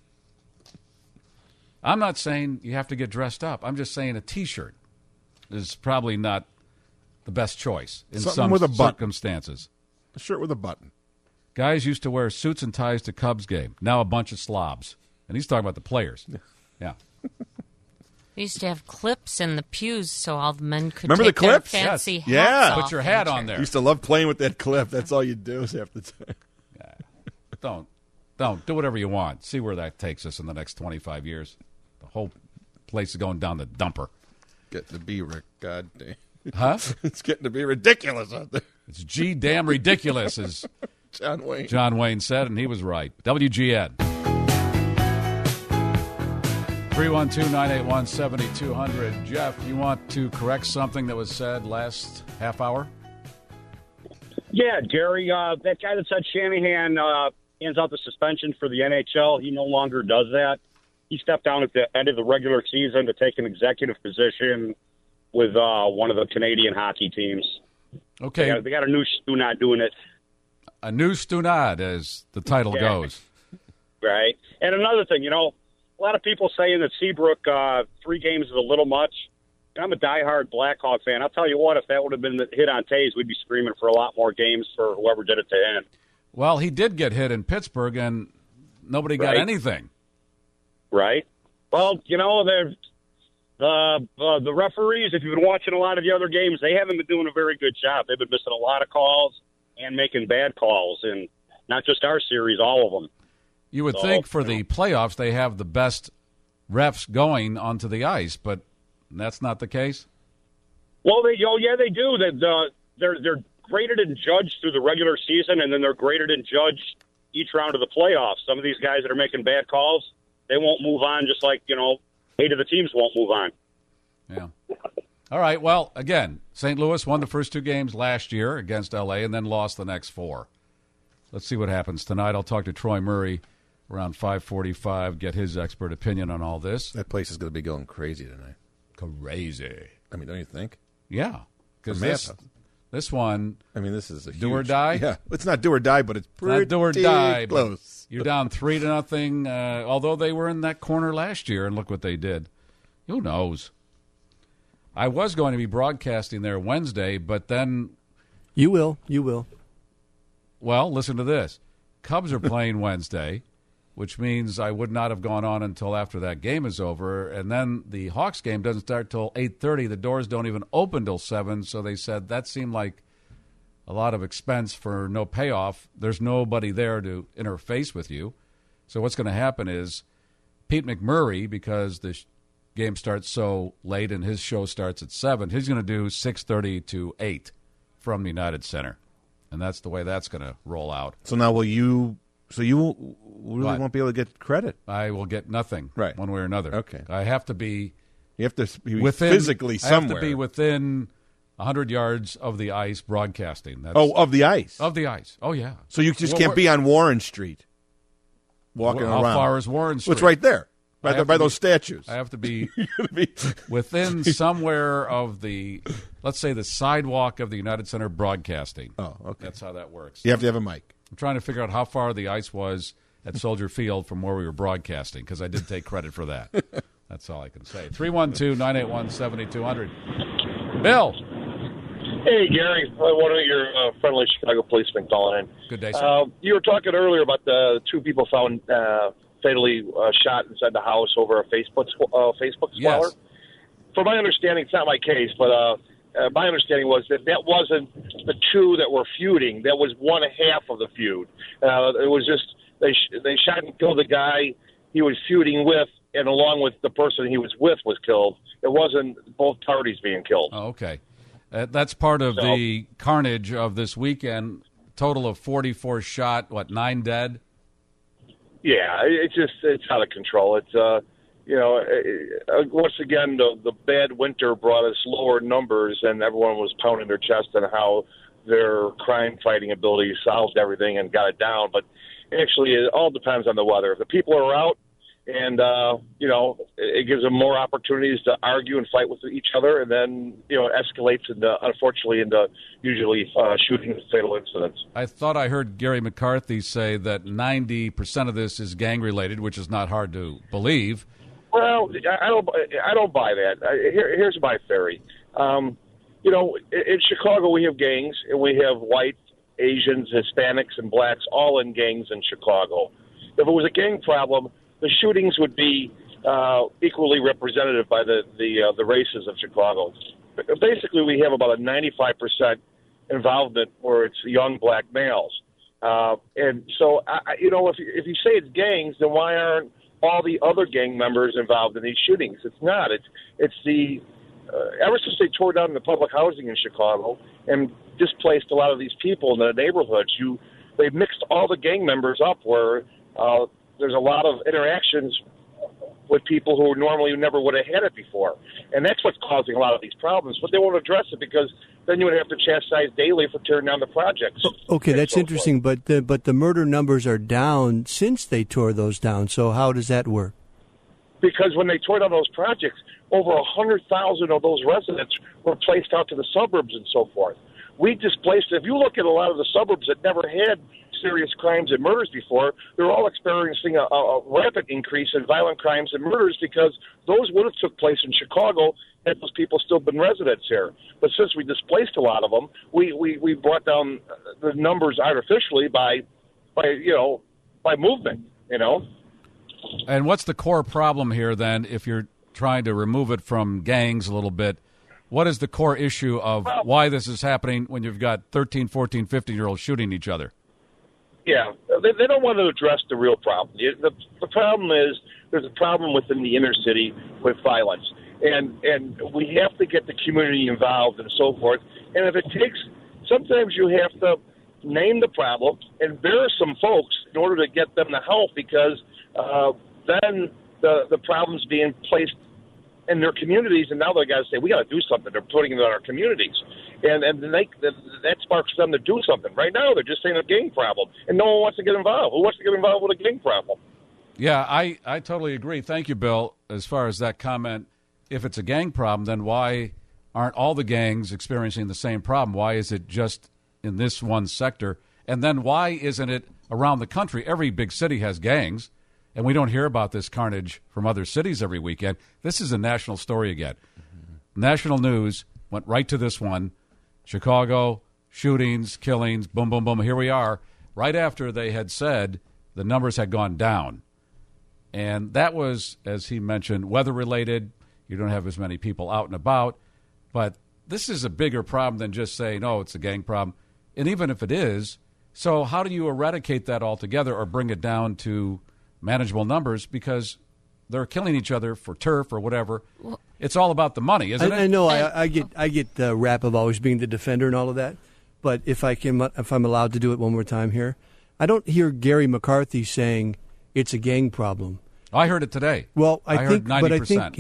I'm not saying you have to get dressed up. I'm just saying a T-shirt is probably not the best choice in some circumstances. A shirt with a button. Guys used to wear suits and ties to Cubs game. Now a bunch of slobs. And he's talking about the players. Yeah. We used to have clips in the pews so all the men could Remember take the clips? their fancy hats Yeah. off. Put your hat on there. Used to love playing with that clip. That's all you do is half the time. Don't. Do whatever you want. See where that takes us in the next 25 years. The whole place is going down the dumper. Getting to be, Rick. God damn. Huh? It's getting to be ridiculous out there. It's damn ridiculous, as John Wayne said, and he was right. WGN. 312-981-7200. Jeff, you want to correct something that was said last half hour? Yeah, Gary, that guy that said Shanahan hands out the suspension for the NHL, he no longer does that. He stepped down at the end of the regular season to take an executive position with one of the Canadian hockey teams. Okay. They got a new Stunad doing it. A new Stunad, as the title goes. Right. And another thing, a lot of people saying that Seabrook 3 games is a little much. I'm a diehard Blackhawk fan. I'll tell you what, if that would have been the hit on Taves, we'd be screaming for a lot more games for whoever did it to him. Well, he did get hit in Pittsburgh, and nobody got anything. Right. Well, the referees, if you've been watching a lot of the other games, they haven't been doing a very good job. They've been missing a lot of calls and making bad calls, and not just our series, all of them. You would think for the playoffs they have the best refs going onto the ice, but that's not the case? Well, they do. They're graded and judged through the regular season, and then they're graded and judged each round of the playoffs. Some of these guys that are making bad calls, they won't move on, just like, 8 of the teams won't move on. Yeah. All right, well, again, St. Louis won the first 2 games last year against L.A. and then lost the next 4. Let's see what happens tonight. I'll talk to Troy Murray around 5:45, get his expert opinion on all this. That place is going to be going crazy tonight. Crazy. I mean, don't you think? Yeah. Because this one, this is a do or die? Yeah, it's not do or die, but it's pretty not do or die, close. You're down 3-0, although they were in that corner last year, and look what they did. Who knows? I was going to be broadcasting there Wednesday, but then... You will. Well, listen to this. Cubs are playing Wednesday, which means I would not have gone on until after that game is over. And then the Hawks game doesn't start till 8:30. The doors don't even open till 7, so they said that seemed like a lot of expense for no payoff. There's nobody there to interface with you. So what's going to happen is Pete McMurray, because the game starts so late and his show starts at 7, he's going to do 6:30 to 8 from the United Center. And that's the way that's going to roll out. So now will you... So you really won't be able to get credit? I will get nothing, one way or another. Okay. I have to be... You have to be physically somewhere. I have to be within 100 yards of the ice broadcasting. Of the ice? Of the ice. Oh, yeah. So you just can't be on Warren Street walking around. How far is Warren Street? Well, it's right there, by those statues. I have to be within somewhere of the, let's say, the sidewalk of the United Center broadcasting. Oh, okay. That's how that works. You have to have a mic. I'm trying to figure out how far the ice was at Soldier Field from where we were broadcasting, because I did take credit for that. That's all I can say. 312-981-7200. Bill. Hey, Gary. One of your friendly Chicago policemen calling in. Good day, sir. You were talking earlier about the 2 people found fatally shot inside the house over a Facebook squalor. Yes. From my understanding, it's not my case, but my understanding was that wasn't the 2 that were feuding. That was one half of the feud. It was just they shot and killed the guy he was feuding with and along with the person he was with was killed. It wasn't both parties being killed. Oh, okay. That's part of the carnage of this weekend. Total of 44 shot, 9 dead? Yeah, it's out of control. It's, once again, the bad winter brought us lower numbers, and everyone was pounding their chest on how their crime-fighting ability solved everything and got it down. But actually, it all depends on the weather. If the people are out, and, it gives them more opportunities to argue and fight with each other, and then, it escalates, unfortunately, into usually shooting and fatal incidents. I thought I heard Gary McCarthy say that 90% of this is gang-related, which is not hard to believe. Well, I don't buy that. Here's my theory. In Chicago, we have gangs, and we have whites, Asians, Hispanics, and blacks all in gangs in Chicago. If it was a gang problem, the shootings would be equally representative by the races of Chicago. Basically, we have about a 95% involvement where it's young black males. And so, if you say it's gangs, then why aren't all the other gang members involved in these shootings? It's not. It's the ever since they tore down the public housing in Chicago and displaced a lot of these people in the neighborhoods, they mixed all the gang members up where there's a lot of interactions with people who normally never would have had it before. And that's what's causing a lot of these problems. But they won't address it because then you would have to chastise Daley for tearing down the projects. Okay, that's interesting. But the murder numbers are down since they tore those down. So how does that work? Because when they tore down those projects, over 100,000 of those residents were placed out to the suburbs and so forth. We displaced, if you look at a lot of the suburbs that never had serious crimes and murders before, they're all experiencing a rapid increase in violent crimes and murders because those would have took place in Chicago had those people still been residents here. But since we displaced a lot of them, we brought down the numbers artificially by movement, And what's the core problem here then if you're trying to remove it from gangs a little bit? What is the core issue of why this is happening when you've got 13, 14, 15-year-olds shooting each other? Yeah, they don't want to address the real problem. The problem is there's a problem within the inner city with violence. And we have to get the community involved and so forth. And if it takes, sometimes you have to name the problem and embarrass some folks in order to get them to help because then the problem's being placed in their communities, and now they got to say, we got to do something. They're putting it in our communities. And that sparks them to do something. Right now, they're just saying a gang problem, and no one wants to get involved. Who wants to get involved with a gang problem? Yeah, I totally agree. Thank you, Bill. As far as that comment, if it's a gang problem, then why aren't all the gangs experiencing the same problem? Why is it just in this one sector? And then why isn't it around the country? Every big city has gangs, and we don't hear about this carnage from other cities every weekend. This is a national story again. Mm-hmm. National news went right to this one. Chicago, shootings, killings, boom, boom, boom. Here we are, right after they had said the numbers had gone down. And that was, as he mentioned, weather-related. You don't have as many people out and about. But this is a bigger problem than just saying, oh, it's a gang problem. And even if it is, so how do you eradicate that altogether or bring it down to manageable numbers? Because they're killing each other for turf or whatever. Well, it's all about the money, isn't it? I know. I get the rap of always being the defender and all of that. But if I'm allowed to do it one more time here, I don't hear Gary McCarthy saying it's a gang problem. I heard it today. Well, I heard 90%. But I think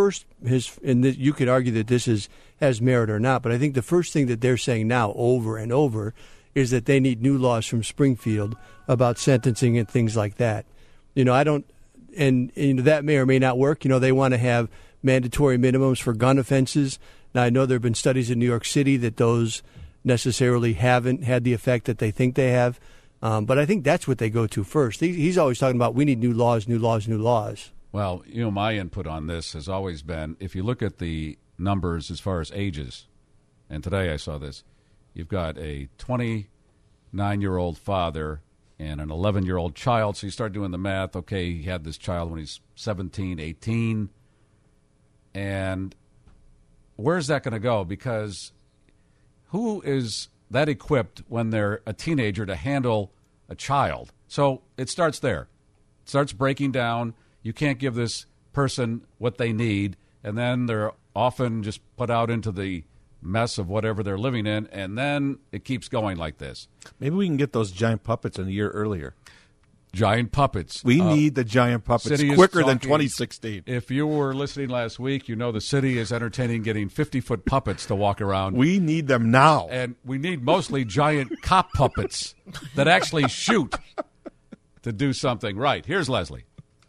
you could argue that this has merit or not. But I think the first thing that they're saying now, over and over, is that they need new laws from Springfield about sentencing and things like that. I don't. And that may or may not work. They want to have mandatory minimums for gun offenses. Now, I know there have been studies in New York City that those necessarily haven't had the effect that they think they have. But I think that's what they go to first. He's always talking about we need new laws, new laws, new laws. Well, my input on this has always been, if you look at the numbers as far as ages, and today I saw this, you've got a 29-year-old father and an 11-year-old child. So you start doing the math. Okay, he had this child when he's 17, 18. And where's that going to go? Because who is that equipped when they're a teenager to handle a child? So it starts there. It starts breaking down. You can't give this person what they need, and then they're often just put out into the mess of whatever they're living in, and then it keeps going like this. Maybe we can get those giant puppets a year earlier. Giant puppets. We need the giant puppets quicker than 2016. If you were listening last week, you know the city is entertaining getting 50-foot puppets to walk around. We need them now. And we need mostly giant cop puppets that actually shoot to do something right. Here's Leslie.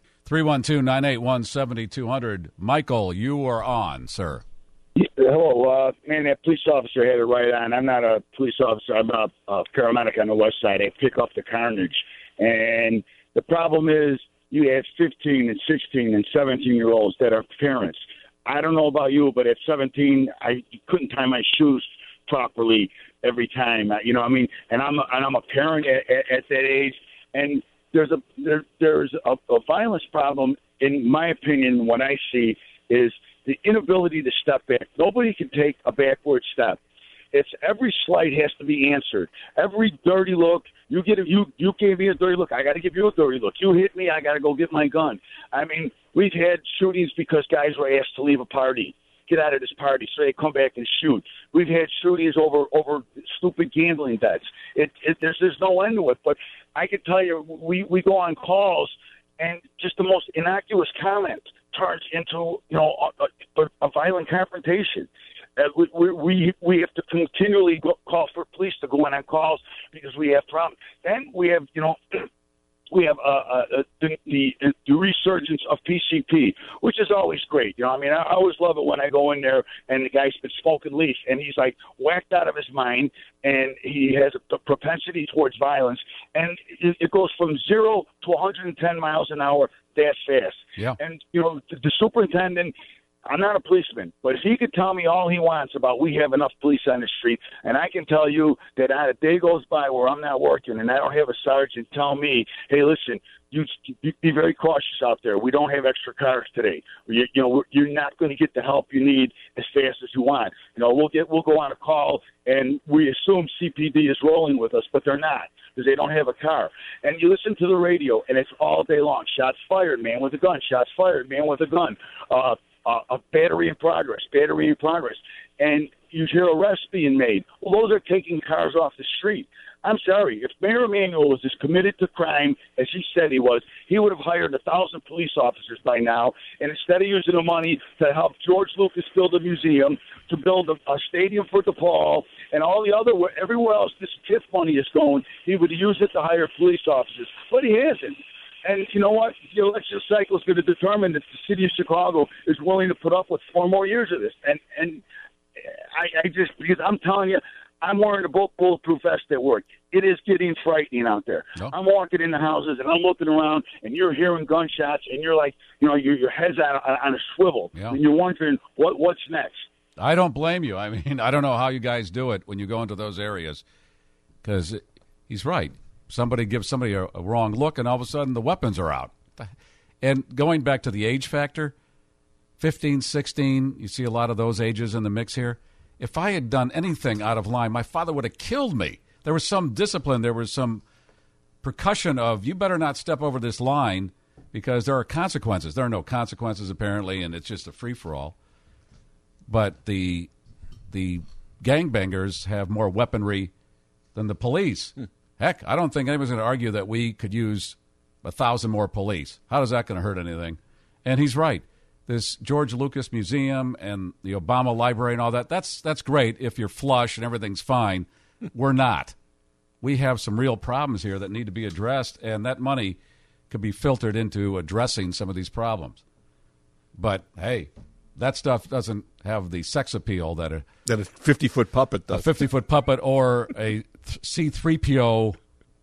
312-981-7200. Michael, you are on, sir. Hello. Man, that police officer had it right on. I'm not a police officer. I'm a paramedic on the west side. I pick up the carnage. And the problem is you have 15 and 16 and 17-year-olds that are parents. I don't know about you, but at 17, I couldn't tie my shoes properly every time. You know what I mean? And I'm a parent at that age. And there's a violence problem, in my opinion, what I see is the inability to step back. Nobody can take a backward step. It's every slight has to be answered. Every dirty look, you gave me a dirty look, I got to give you a dirty look. You hit me, I got to go get my gun. I mean, we've had shootings because guys were asked to leave a party, get out of this party, so they come back and shoot. We've had shootings over stupid gambling bets. There's no end to it. But I can tell you, we go on calls, and just the most innocuous comment turns into a violent confrontation. We have to continually call for police to go in on calls because we have problems. Then we have the resurgence of PCP, which is always great. I mean, I always love it when I go in there and the guy's been smoking leaf and he's like whacked out of his mind and he has a propensity towards violence, and it goes from 0 to 110 miles an hour that fast. Yeah. And the superintendent. I'm not a policeman, but if he could tell me all he wants about we have enough police on the street, and I can tell you that not a day goes by where I'm not working and I don't have a sergeant tell me, hey, listen, you be very cautious out there. We don't have extra cars today. You're not going to get the help you need as fast as you want. We'll go on a call and we assume CPD is rolling with us, but they're not because they don't have a car. And you listen to the radio and it's all day long. Shots fired, man with a gun. Shots fired, man with a gun. A battery in progress, and you hear arrests being made. Well, those are taking cars off the street. I'm sorry. If Mayor Emanuel was as committed to crime as he said he was, he would have hired 1,000 police officers by now, and instead of using the money to help George Lucas build a museum, to build a stadium for DePaul, and all the other, everywhere else this TIF money is going, he would use it to hire police officers. But he hasn't. And you know what? The election cycle is going to determine that the city of Chicago is willing to put up with 4 more years of this. And I just, because I'm telling you, I'm wearing a bulletproof vest at work. It is getting frightening out there. No. I'm walking in the houses and I'm looking around and you're hearing gunshots and you're like, your head's on a swivel. Yeah. And you're wondering what's next. I don't blame you. I mean, I don't know how you guys do it when you go into those areas because he's right. Somebody gives somebody a wrong look, and all of a sudden the weapons are out. And going back to the age factor, 15, 16, you see a lot of those ages in the mix here. If I had done anything out of line, my father would have killed me. There was some discipline. There was some percussion of, you better not step over this line because there are consequences. There are no consequences, apparently, and it's just a free-for-all. But the gangbangers have more weaponry than the police. Heck, I don't think anyone's going to argue that we could use 1,000 more police. How is that going to hurt anything? And he's right. This George Lucas Museum and the Obama Library and all that, that's great if you're flush and everything's fine. We're not. We have some real problems here that need to be addressed, and that money could be filtered into addressing some of these problems. But, hey, that stuff doesn't have the sex appeal that a 50-foot puppet does. A 50-foot puppet or a C-3PO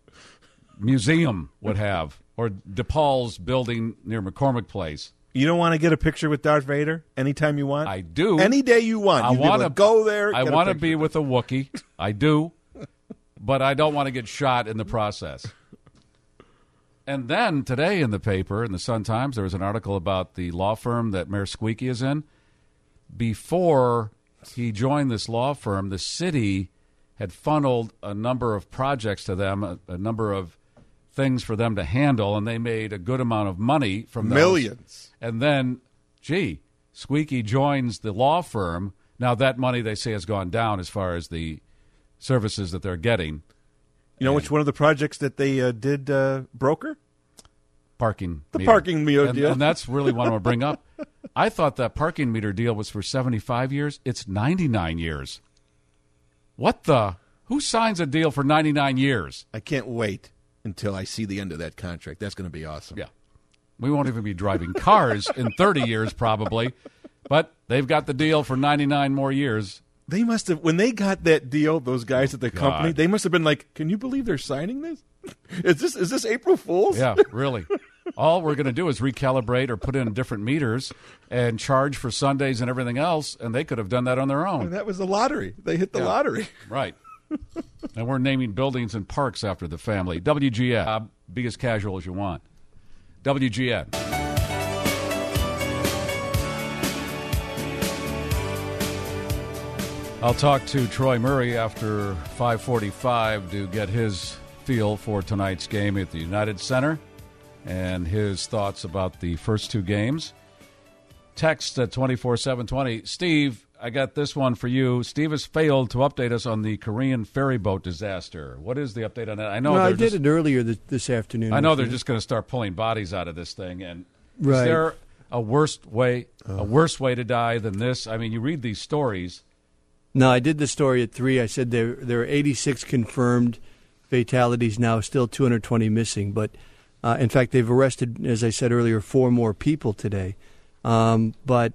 museum would have, or DePaul's building near McCormick Place. You don't want to get a picture with Darth Vader anytime you want? I do. Any day you want. I want to go there. I want to be with a Wookiee. I do. But I don't want to get shot in the process. And then today in the paper, in the Sun-Times, there was an article about the law firm that Mayor Squeaky is in. Before he joined this law firm, the city had funneled a number of projects to them, a number of things for them to handle, and they made a good amount of money from those. Millions. And then, Squeaky joins the law firm. Now, that money, they say, has gone down as far as the services that they're getting. You know which one of the projects that they did broker? Parking The meter. parking meter deal. And that's really what I want to bring up. I thought that parking meter deal was for 75 years. It's 99 years. What the? Who signs a deal for 99 years? I can't wait until I see the end of that contract. That's going to be awesome. Yeah. We won't even be driving cars in 30 years probably, but they've got the deal for 99 more years. They must have, when they got that deal, those guys at the company, they must have been like, can you believe they're signing this? Is this April Fool's? Yeah, really. All we're going to do is recalibrate or put in different meters and charge for Sundays and everything else, and they could have done that on their own. And that was the lottery. They hit the lottery. Right. And we're naming buildings and parks after the family. WGN. Be as casual as you want. WGN. I'll talk to Troy Murray after 5:45 to get his feel for tonight's game at the United Center and his thoughts about the first two games. Text at 24720. Steve, I got this one for you. Steve has failed to update us on the Korean ferry boat disaster. What is the update on that? I know I did it earlier this afternoon. I know they're just going to start pulling bodies out of this thing. And right. Is there a worse way to die than this? I mean, you read these stories. No, I did the story at 3. I said there are 86 confirmed fatalities now, still 220 missing. But, in fact, they've arrested, as I said earlier, 4 more people today. But,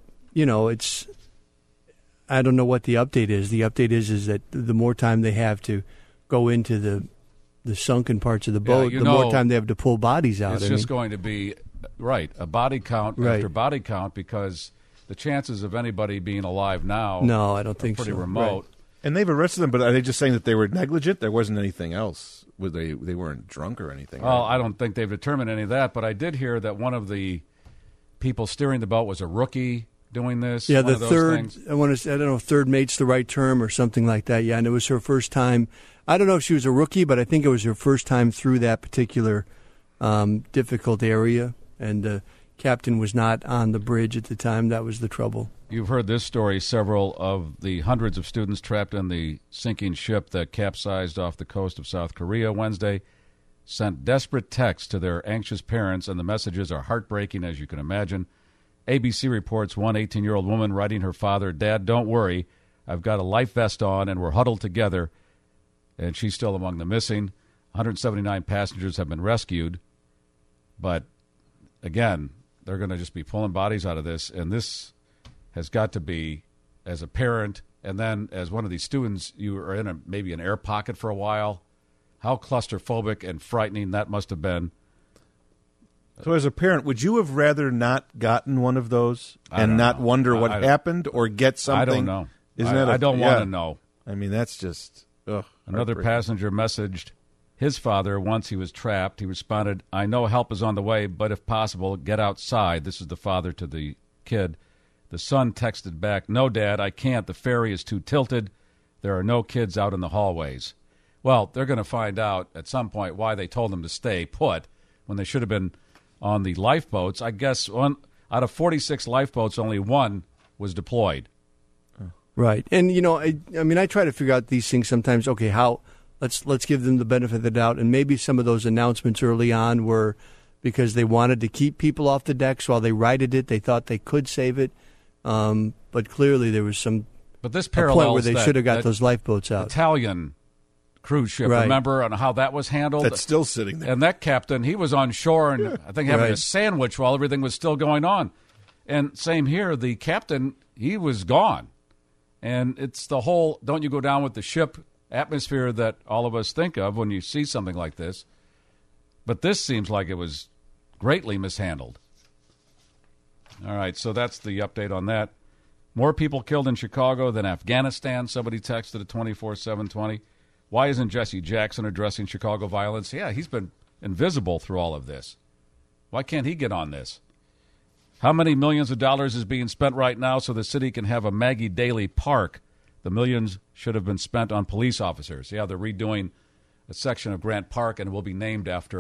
I don't know what the update is. The update is that the more time they have to go into the sunken parts of the boat, the more time they have to pull bodies out. It's just going to be, a body count after body count, because the chances of anybody being alive now no, I don't think pretty so. remote. Right. And they've arrested them, but are they just saying that they were negligent? There wasn't anything else. They weren't drunk or anything? Well, right? I don't think they've determined any of that, but I did hear that one of the people steering the boat was a rookie doing this. Yeah, one the of those third, things. I don't know if third mate's the right term or something like that. Yeah, and it was her first time. I don't know if she was a rookie, but I think it was her first time through that particular difficult area, and the captain was not on the bridge at the time. That was the trouble. You've heard this story. Several of the hundreds of students trapped in the sinking ship that capsized off the coast of South Korea Wednesday sent desperate texts to their anxious parents, and the messages are heartbreaking, as you can imagine. ABC reports one 18-year-old woman writing her father, "Dad, don't worry. I've got a life vest on, and we're huddled together." And she's still among the missing. 179 passengers have been rescued. But, again, they're going to just be pulling bodies out of this, and this has got to be, as a parent, and then as one of these students, you were in maybe an air pocket for a while. How claustrophobic and frightening that must have been. So as a parent, would you have rather not gotten one of those and not wonder what happened or get something? I don't know. Isn't that I don't want to know. I mean, that's just Another passenger messaged his father once he was trapped. He responded, "I know help is on the way, but if possible, get outside." This is the father to the kid. The son texted back, "No, Dad, I can't. The ferry is too tilted. There are no kids out in the hallways." Well, they're going to find out at some point why they told them to stay put when they should have been on the lifeboats. I guess out of 46 lifeboats, only one was deployed. Right. And, I try to figure out these things sometimes. Okay, let's give them the benefit of the doubt. And maybe some of those announcements early on were because they wanted to keep people off the decks while they righted it. They thought they could save it. But clearly there was a point where they should have got those lifeboats out. Italian cruise ship, right. Remember, on how that was handled? That's still sitting there. And that captain, he was on shore and I think having a sandwich while everything was still going on. And same here, the captain, he was gone. And it's the whole don't you go down with the ship atmosphere that all of us think of when you see something like this. But this seems like it was greatly mishandled. All right, so that's the update on that. More people killed in Chicago than Afghanistan, somebody texted at 24720. Why isn't Jesse Jackson addressing Chicago violence? Yeah, he's been invisible through all of this. Why can't he get on this? How many millions of dollars is being spent right now so the city can have a Maggie Daley Park? The millions should have been spent on police officers. Yeah, they're redoing a section of Grant Park and will be named after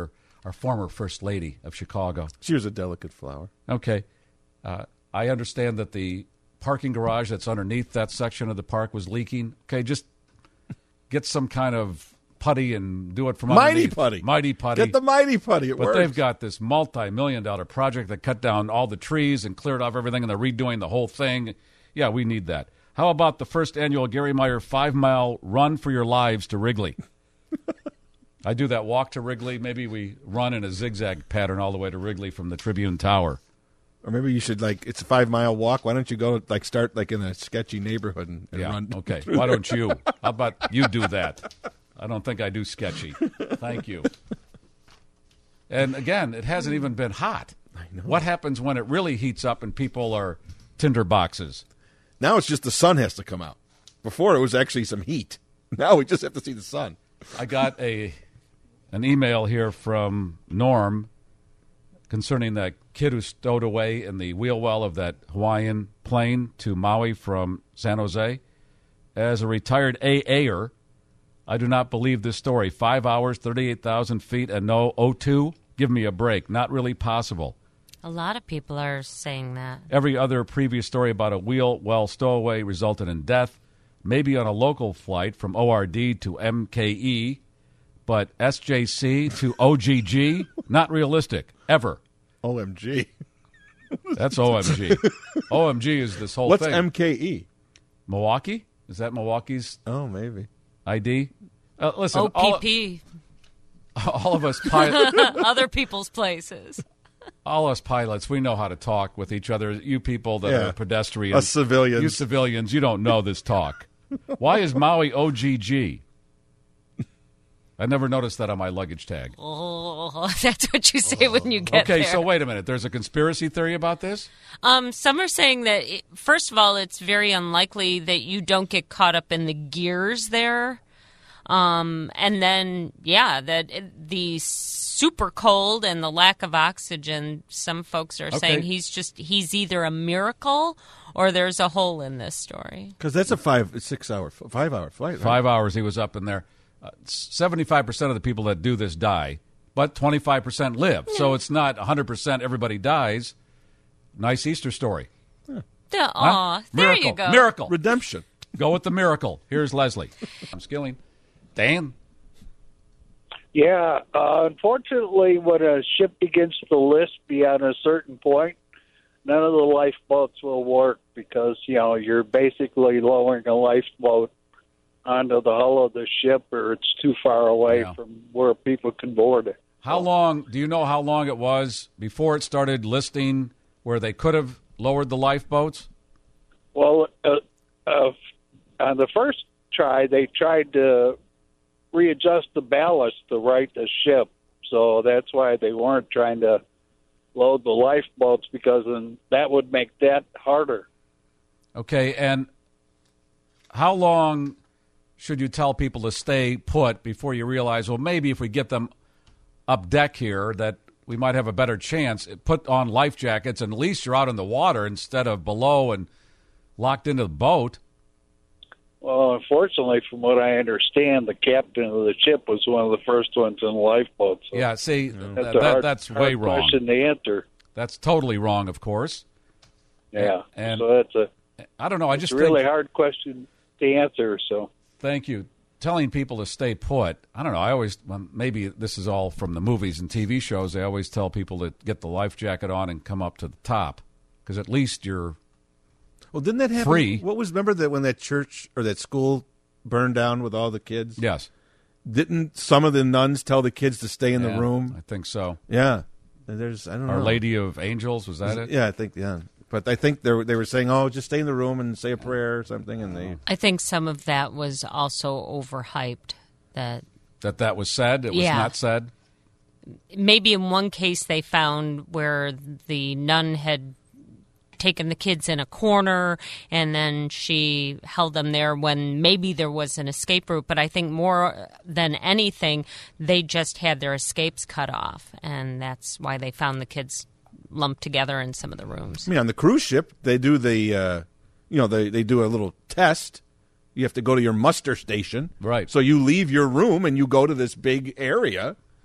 our former First Lady of Chicago. She was a delicate flower. Okay. I understand that the parking garage that's underneath that section of the park was leaking. Okay, just get some kind of putty and do it from underneath. Mighty putty. Get the mighty putty. It but works. they've got this multi-million-dollar project that cut down all the trees and cleared off everything, and they're redoing the whole thing. Yeah, we need that. How about the first annual Gary Meyer 5-mile run for your lives to Wrigley? I do that walk to Wrigley. Maybe we run in a zigzag pattern all the way to Wrigley from the Tribune Tower. Or maybe you should, it's a 5-mile walk. Why don't you go, start, in a sketchy neighborhood and run? Okay. Why don't you? How about you do that? I don't think I do sketchy. Thank you. And, again, it hasn't even been hot. I know. What happens when it really heats up and people are tinder boxes? Now it's just the sun has to come out. Before it was actually some heat. Now we just have to see the sun. I got an email here from Norm concerning that kid who stowed away in the wheel well of that Hawaiian plane to Maui from San Jose. As a retired AA'er, I do not believe this story. 5 hours, 38,000 feet, and no O2? Give me a break. Not really possible. A lot of people are saying that. Every other previous story about a wheel well stowaway resulted in death, maybe on a local flight from ORD to MKE, but SJC to OGG, not realistic, ever. OMG. That's OMG. OMG is this whole What's thing. What's MKE? Milwaukee? Is that Milwaukee's maybe. ID? Listen, OPP. all of us pilots. Other people's places. All us pilots, we know how to talk with each other. You people that are pedestrians. Us civilians. You civilians, you don't know this talk. Why is Maui OGG? I never noticed that on my luggage tag. Oh, that's what you say when you get there. Okay, so wait a minute. There's a conspiracy theory about this? Some are saying that, first of all, it's very unlikely that you don't get caught up in the gears there. And then, that the super cold and the lack of oxygen, some folks are saying he's either a miracle or there's a hole in this story. Because that's a 5-hour flight. Right? 5 hours he was up in there. 75% of the people that do this die, but 25% live. Yeah. So it's not 100% everybody dies. Nice Easter story. Aw, there you go. Miracle. Redemption. Go with the miracle. Here's Leslie. I'm Skilling. Dan? Yeah, unfortunately, when a ship begins to list beyond a certain point, none of the lifeboats will work because, you're basically lowering a lifeboat onto the hull of the ship or it's too far away from where people can board it. Do you know how long it was before it started listing where they could have lowered the lifeboats? Well, on the first try, they tried to readjust the ballast to right the ship. So that's why they weren't trying to load the lifeboats because then that would make that harder. Okay, and how long should you tell people to stay put before you realize, well, maybe if we get them up deck here that we might have a better chance? Put on life jackets, and at least you're out in the water instead of below and locked into the boat. Well, unfortunately, from what I understand, the captain of the ship was one of the first ones in the lifeboat. So yeah, see, that's way wrong. Question to answer. That's totally wrong, of course. Yeah, and so that's I don't know. I just think it's a really hard question to answer. So thank you. Telling people to stay put. I don't know. Maybe this is all from the movies and TV shows. They always tell people to get the life jacket on and come up to the top because at least you're. Well, didn't that happen? Free. What was, remember that when that church or that school burned down with all the kids? Yes. Didn't some of the nuns tell the kids to stay in the room? I think so. Yeah. I don't know. Our Lady of Angels, was that it? Yeah, I think, yeah. But I think they were saying, just stay in the room and say a prayer or something. And I think some of that was also overhyped. That was said? It was not said? Maybe in one case they found where the nun had taken the kids in a corner and then she held them there when maybe there was an escape route. But I think more than anything, they just had their escapes cut off. And that's why they found the kids lumped together in some of the rooms. I mean, on the cruise ship, they do they do a little test. You have to go to your muster station. Right. So you leave your room and you go to this big area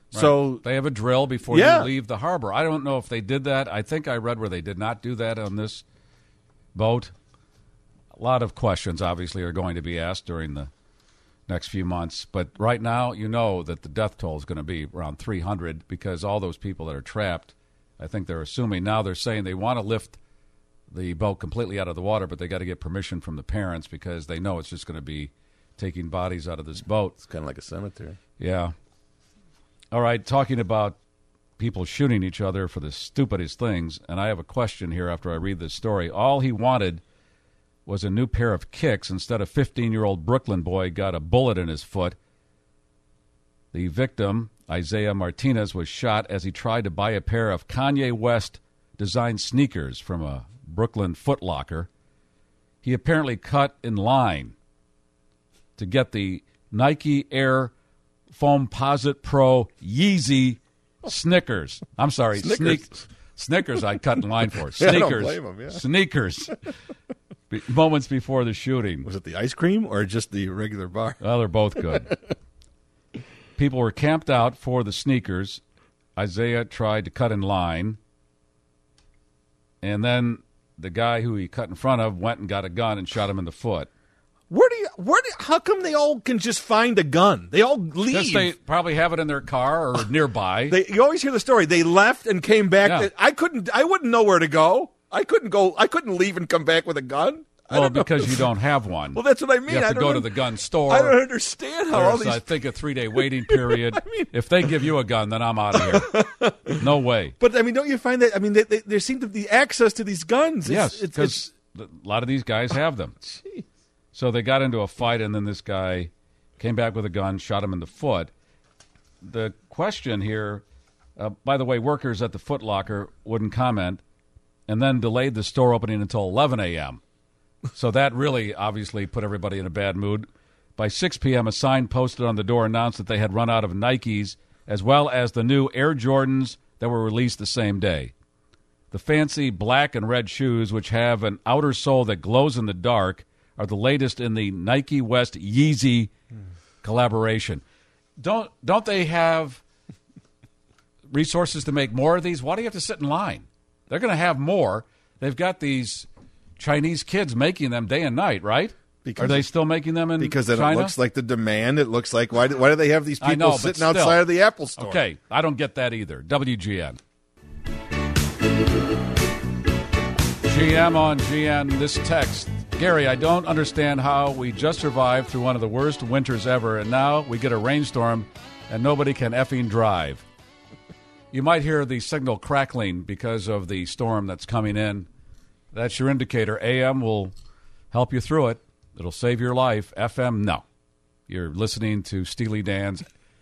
So they have a drill before you leave the harbor. I don't know if they did that. I think I read where they did not do that on this boat. A lot of questions, obviously, are going to be asked during the next few months. But right now, you know that the death toll is going to be around 300 because all those people that are trapped, I think they're assuming now they're saying they want to lift the boat completely out of the water, but they got to get permission from the parents because they know it's just going to be taking bodies out of this boat. It's kind of like a cemetery. Yeah. All right, talking about people shooting each other for the stupidest things, and I have a question here after I read this story. All he wanted was a new pair of kicks. Instead, a 15-year-old Brooklyn boy got a bullet in his foot. The victim, Isaiah Martinez, was shot as he tried to buy a pair of Kanye West-designed sneakers from a Brooklyn Foot Locker. He apparently cut in line to get the Nike Air Foamposite Pro Yeezy Snickers. I'm sorry, Snickers I cut in line for. Sneakers. I don't blame him, yeah. Sneakers. Moments before the shooting. Was it the ice cream or just the regular bar? Well, they're both good. People were camped out for the sneakers. Isaiah tried to cut in line. And then the guy who he cut in front of went and got a gun and shot him in the foot. How come they all can just find a gun? They all leave. Because they probably have it in their car or nearby. You always hear the story. They left and came back. Yeah. I wouldn't know where to go. I couldn't leave and come back with a gun. Well, because you don't have one. Well, that's what I mean. You have to go to the gun store. I don't understand how all these... I think a 3-day waiting period. If they give you a gun, then I'm out of here. No way. But, I mean, don't you find that... I mean, there seem to be access to these guns. Yes, because a lot of these guys have them. Jeez. So they got into a fight, and then this guy came back with a gun, shot him in the foot. The question here... by the way, workers at the Foot Locker wouldn't comment and then delayed the store opening until 11 a.m., so that really obviously put everybody in a bad mood. By 6 p.m., a sign posted on the door announced that they had run out of Nikes as well as the new Air Jordans that were released the same day. The fancy black and red shoes, which have an outer sole that glows in the dark, are the latest in the Nike West Yeezy collaboration. Don't they have resources to make more of these? Why do you have to sit in line? They're going to have more. They've got these Chinese kids making them day and night, right? Are they still making them in China? Because then it looks like the demand. It looks like, why do they have these people sitting outside of the Apple store? Okay, I don't get that either. WGN. GM on GN, this text. Gary, I don't understand how we just survived through one of the worst winters ever, and now we get a rainstorm and nobody can effing drive. You might hear the signal crackling because of the storm that's coming in. That's your indicator. AM will help you through it. It'll save your life. FM, no. You're listening to Steely Dan's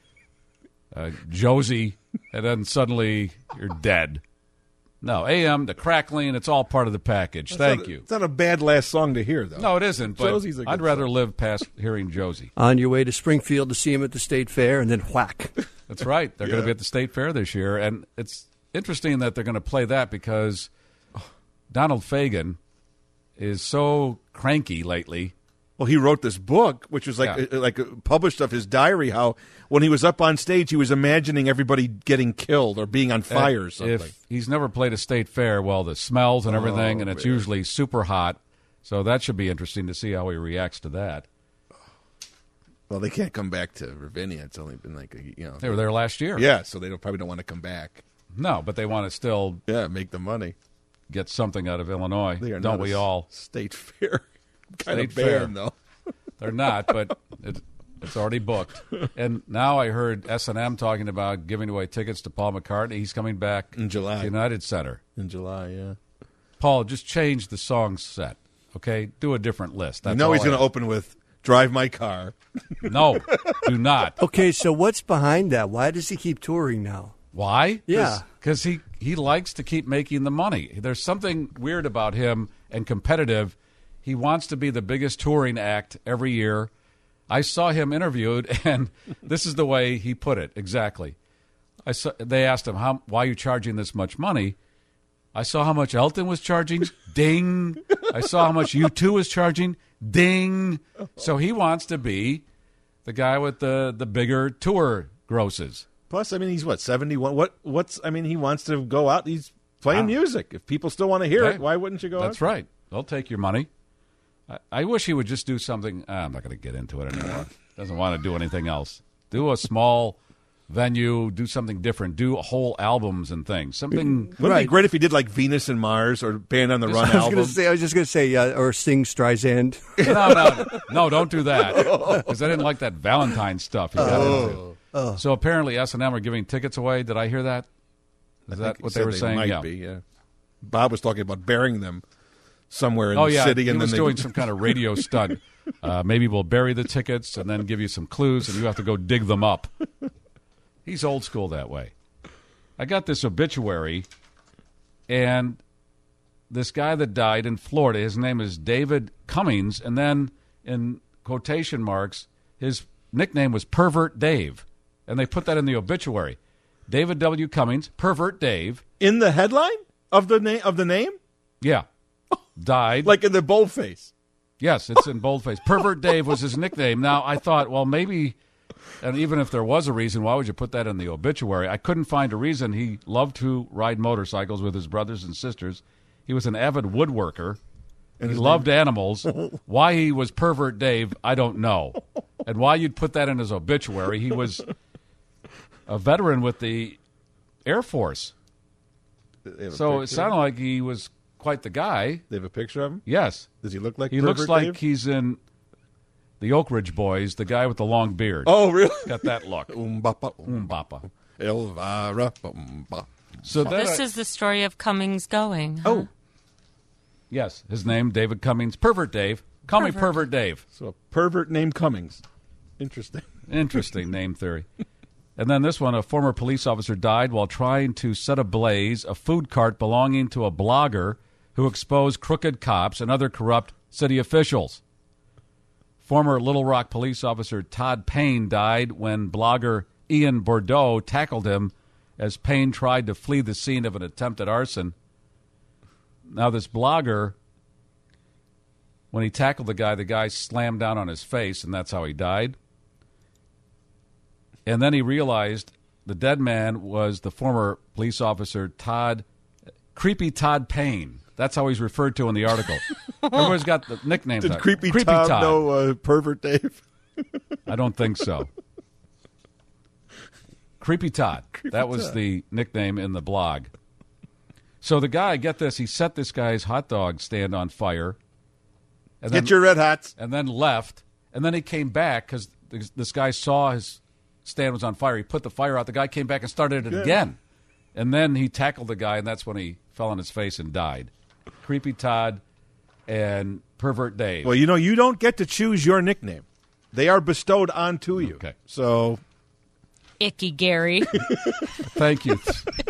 Josie, and then suddenly you're dead. No, AM, the crackling, it's all part of the package. Thank you. It's not a bad last song to hear, though. No, it isn't, but Josie's a good I'd rather song. live past hearing Josie. On your way to Springfield to see him at the State Fair, and then whack. That's right. They're going to be at the State Fair this year, and it's interesting that they're going to play that because Donald Fagen is so cranky lately. Well, he wrote this book, which was like published of his diary, how when he was up on stage, he was imagining everybody getting killed or being on fire or something. If he's never played a state fair, well, the smells and everything, and it's usually super hot. So that should be interesting to see how he reacts to that. Well, they can't come back to Ravinia. It's only been They were there last year. Yeah, so they probably don't want to come back. No, but they want to still make the money. Get something out of Illinois. They are don't not we a all? State fair kind State of fair. band, though. They're not, but it's already booked. And now I heard S&M talking about giving away tickets to Paul McCartney. He's coming back in July. To United Center. In July, yeah. Paul, just change the song set, okay? Do a different list. That's he's going to open with Drive My Car. No, do not. Okay, so what's behind that? Why does he keep touring now? Why? Yeah. Because he likes to keep making the money. There's something weird about him and competitive. He wants to be the biggest touring act every year. I saw him interviewed, and this is the way he put it exactly. They asked him, why are you charging this much money? I saw how much Elton was charging. Ding. I saw how much U2 was charging. Ding. So he wants to be the guy with the bigger tour grosses. Plus, I mean, he's what, 71? I mean, he wants to go out. He's playing music. If people still want to hear it, why wouldn't you go out? That's right. They'll take your money. I wish he would just do something. I'm not going to get into it anymore. Doesn't want to do anything else. Do a small venue, do something different, do whole albums and things. Something. Wouldn't it be great if he did like Venus and Mars or Band on the Run album? I was just going to say, or sing Streisand. No, don't do that. Because I didn't like that Valentine stuff he got into. So apparently S&M are giving tickets away. Did I hear that? Is that what they were saying? Might be, yeah. Bob was talking about burying them somewhere in the city. He was doing some kind of radio stunt. Maybe we'll bury the tickets and then give you some clues, and you have to go dig them up. He's old school that way. I got this obituary, and this guy that died in Florida, his name is David Cummings, and then in quotation marks, his nickname was Pervert Dave, and they put that in the obituary. David W. Cummings, Pervert Dave. In the headline of the name? Yeah. Died. Like in the boldface. Yes, it's in boldface. Pervert Dave was his nickname. Now, I thought, well, maybe, and even if there was a reason, why would you put that in the obituary? I couldn't find a reason. He loved to ride motorcycles with his brothers and sisters. He was an avid woodworker. And he loved animals. Why he was Pervert Dave, I don't know. And why you'd put that in his obituary, he was a veteran with the Air Force. So it sounded like he was quite the guy. They have a picture of him? Yes. Does he look like He Pervert looks like Dave? he's in the Oak Ridge Boys, the guy with the long beard. Oh, really? Got that look. Umbapa. Elvira. So this is the story of Cummings going. Huh? Oh. Yes, his name, David Cummings. Pervert Dave. Call me Pervert Dave. So a pervert named Cummings. Interesting. Interesting name theory. And then this one, a former police officer died while trying to set ablaze a food cart belonging to a blogger who exposed crooked cops and other corrupt city officials. Former Little Rock police officer Todd Payne died when blogger Ian Bordeaux tackled him as Payne tried to flee the scene of an attempted arson. Now, this blogger, when he tackled the guy slammed down on his face, and that's how he died. And then he realized the dead man was the former police officer Creepy Todd Payne. That's how he's referred to in the article. Everybody's got the nicknames. Did Creepy Todd know Pervert Dave? I don't think so. Creepy Todd. That was the nickname in the blog. So the guy, get this, he set this guy's hot dog stand on fire. And Get your red hots. And then left. And then he came back because this guy saw his stand was on fire. He put the fire out. The guy came back and started it again. And then he tackled the guy, and that's when he fell on his face and died. Creepy Todd and Pervert Dave. Well, you don't get to choose your nickname. They are bestowed onto you. Okay. So. Icky Gary. Thank you.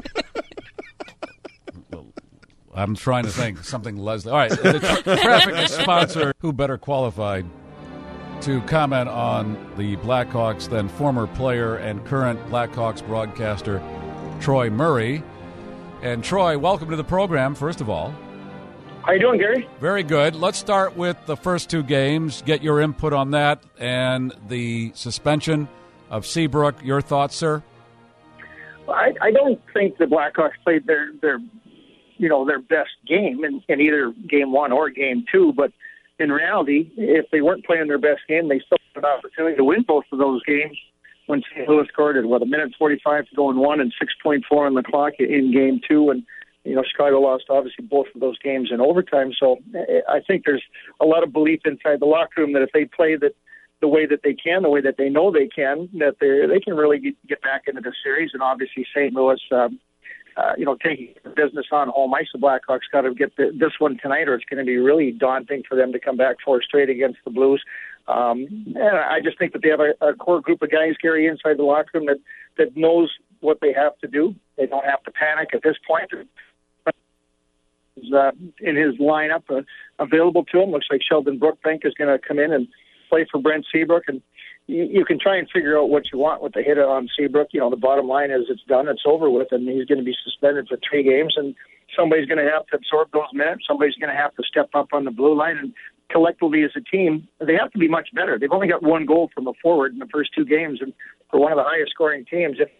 I'm trying to think something Leslie. All right, the traffic is sponsor. Who better qualified to comment on the Blackhawks than former player and current Blackhawks broadcaster Troy Murray? And Troy, welcome to the program, first of all. How you doing, Gary? Very good. Let's start with the first two games. Get your input on that and the suspension of Seabrook. Your thoughts, sir? Well, I don't think the Blackhawks played their best game in either game one or game two. But in reality, if they weren't playing their best game, they still had an opportunity to win both of those games when St. Louis scored at, a minute 45 to go in one and 6.4 on the clock in game two. And, Chicago lost, obviously, both of those games in overtime. So I think there's a lot of belief inside the locker room that if they play the way that they can, the way that they know they can, that they can really get back into the series. And obviously St. Louis, taking the business on home ice, the Blackhawks got to get this one tonight, or it's going to be really daunting for them to come back 4 straight against the Blues. And I just think that they have a core group of guys, Gary, inside the locker room that knows what they have to do. They don't have to panic at this point. In his lineup available to him, looks like Sheldon Brookbank is going to come in and play for Brent Seabrook, and you can try and figure out what you want with the hit on Seabrook. The bottom line is it's done, it's over with, and he's going to be suspended for 3 games, and somebody's going to have to absorb those minutes. Somebody's going to have to step up on the blue line, and collectively as a team, they have to be much better. They've only got 1 goal from a forward in the first 2 games, and for one of the highest scoring teams, if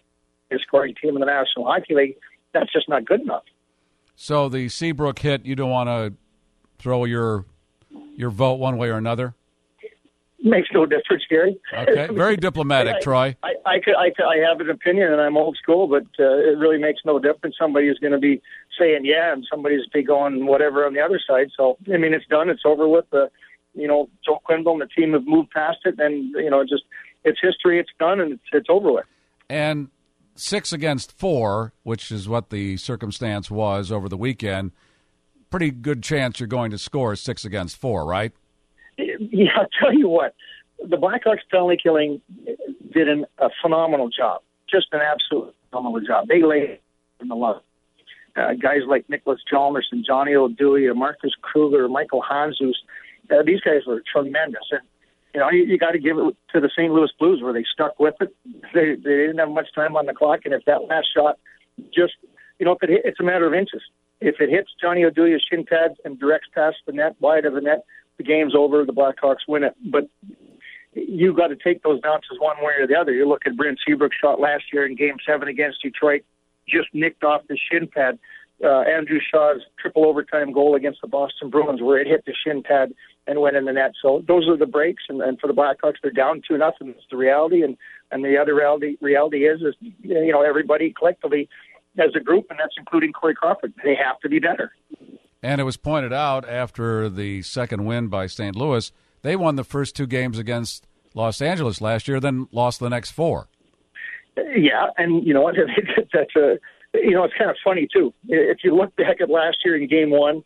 scoring team in the National Hockey League. That's just not good enough. So the Seabrook hit, you don't want to throw your vote one way or another? Makes no difference, Gary. Okay, very diplomatic, Troy. I have an opinion, and I'm old school, but it really makes no difference. Somebody is going to be saying yeah, and somebody's be going whatever on the other side. So, I mean, it's done. It's over with. Joe Quenneville and the team have moved past it, and, it's history. It's done, and it's over with. And 6 against 4, which is what the circumstance was over the weekend, pretty good chance you're going to score 6 against 4, right? Yeah, I'll tell you what. The Blackhawks penalty killing did a phenomenal job. Just an absolute phenomenal job. They laid in the love. Guys like Nicholas Chalmers and Johnny O'Dewey, Marcus Kruger, Michael Hanzus, these guys were tremendous. And, you got to give it to the St. Louis Blues where they stuck with it. They didn't have much time on the clock, and if that last shot just, it's a matter of inches. If it hits Johnny O'Dewey's shin pad and directs past the net, wide of the net, the game's over, the Blackhawks win it. But you got to take those bounces one way or the other. You look at Brent Seabrook's shot last year in Game 7 against Detroit, just nicked off the shin pad. Andrew Shaw's triple overtime goal against the Boston Bruins where it hit the shin pad and went in the net. So those are the breaks, and for the Blackhawks, they're down 2-0. It's the reality, and the other reality is everybody collectively as a group, and that's including Corey Crawford. They have to be better. And it was pointed out after the second win by St. Louis, they won the first 2 games against Los Angeles last year, then lost the next 4. Yeah, and you know what? That's it's kind of funny too. If you look back at last year in Game 1,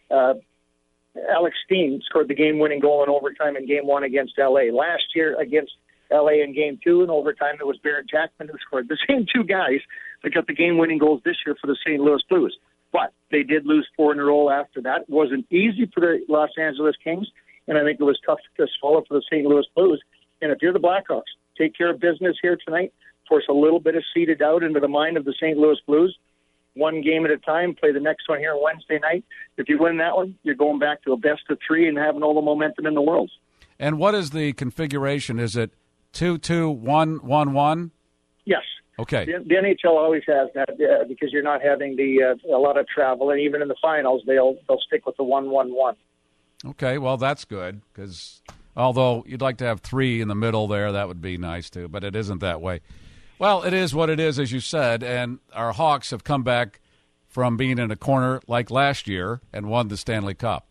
Alex Steen scored the game-winning goal in overtime in Game 1 against L.A. Last year against L.A. in Game 2 in overtime, it was Barrett Jackman who scored. The same 2 guys that got the game-winning goals this year for the St. Louis Blues. But they did lose 4 in a row after that. It wasn't easy for the Los Angeles Kings, and I think it was tough to swallow for the St. Louis Blues. And if you're the Blackhawks, take care of business here tonight, force a little bit of seeded doubt into the mind of the St. Louis Blues. One game at a time, play the next one here Wednesday night. If you win that one, you're going back to a best of 3 and having all the momentum in the world. And what is the configuration? Is it 2-2-1-1-1? Yes. Okay. The NHL always has that because you're not having a lot of travel, and even in the finals, they'll stick with the 1-1-1. Okay, well, that's good because although you'd like to have 3 in the middle there, that would be nice too, but it isn't that way. Well, it is what it is, as you said, and our Hawks have come back from being in a corner like last year and won the Stanley Cup.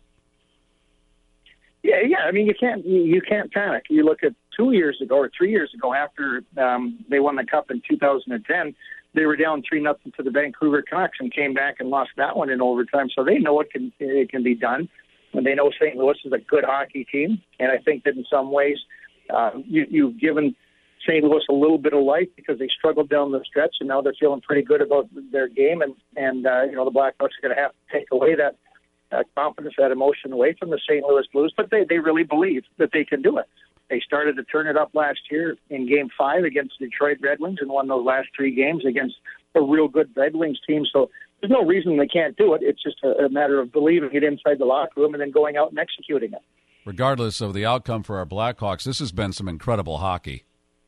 Yeah. I mean, you can't panic. You look at 2 years ago or 3 years ago after they won the Cup in 2010, they were down 3-0 to the Vancouver Canucks and came back and lost that one in overtime. So they know it can be done, and they know St. Louis is a good hockey team. And I think that in some ways you've given St. Louis a little bit of life because they struggled down the stretch, and now they're feeling pretty good about their game. And the Blackhawks are going to have to take away that confidence, that emotion away from the St. Louis Blues. But they really believe that they can do it. They started to turn it up last year in Game 5 against the Detroit Red Wings and won those last 3 games against a real good Red Wings team. So there's no reason they can't do it. It's just a matter of believing it inside the locker room and then going out and executing it. Regardless of the outcome for our Blackhawks, this has been some incredible hockey.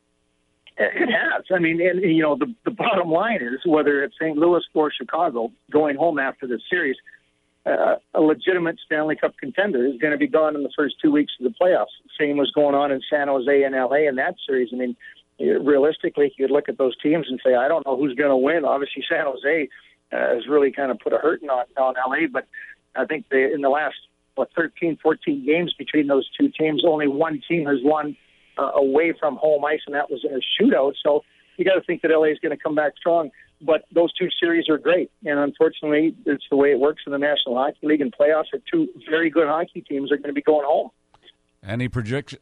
It has. I mean, and the bottom line is whether it's St. Louis or Chicago going home after this series, a legitimate Stanley Cup contender is going to be gone in the first 2 weeks of the playoffs. Same was going on in San Jose and LA in that series. I mean, realistically, you could look at those teams and say, I don't know who's going to win. Obviously, San Jose has really kind of put a hurting on LA, but I think in the last 13, 14 games between those two teams, only one team has won away from home ice, and that was in a shootout. So you got to think that LA is going to come back strong. But those 2 series are great, and unfortunately, it's the way it works in the National Hockey League and playoffs. That 2 very good hockey teams are going to be going home. Any predictions?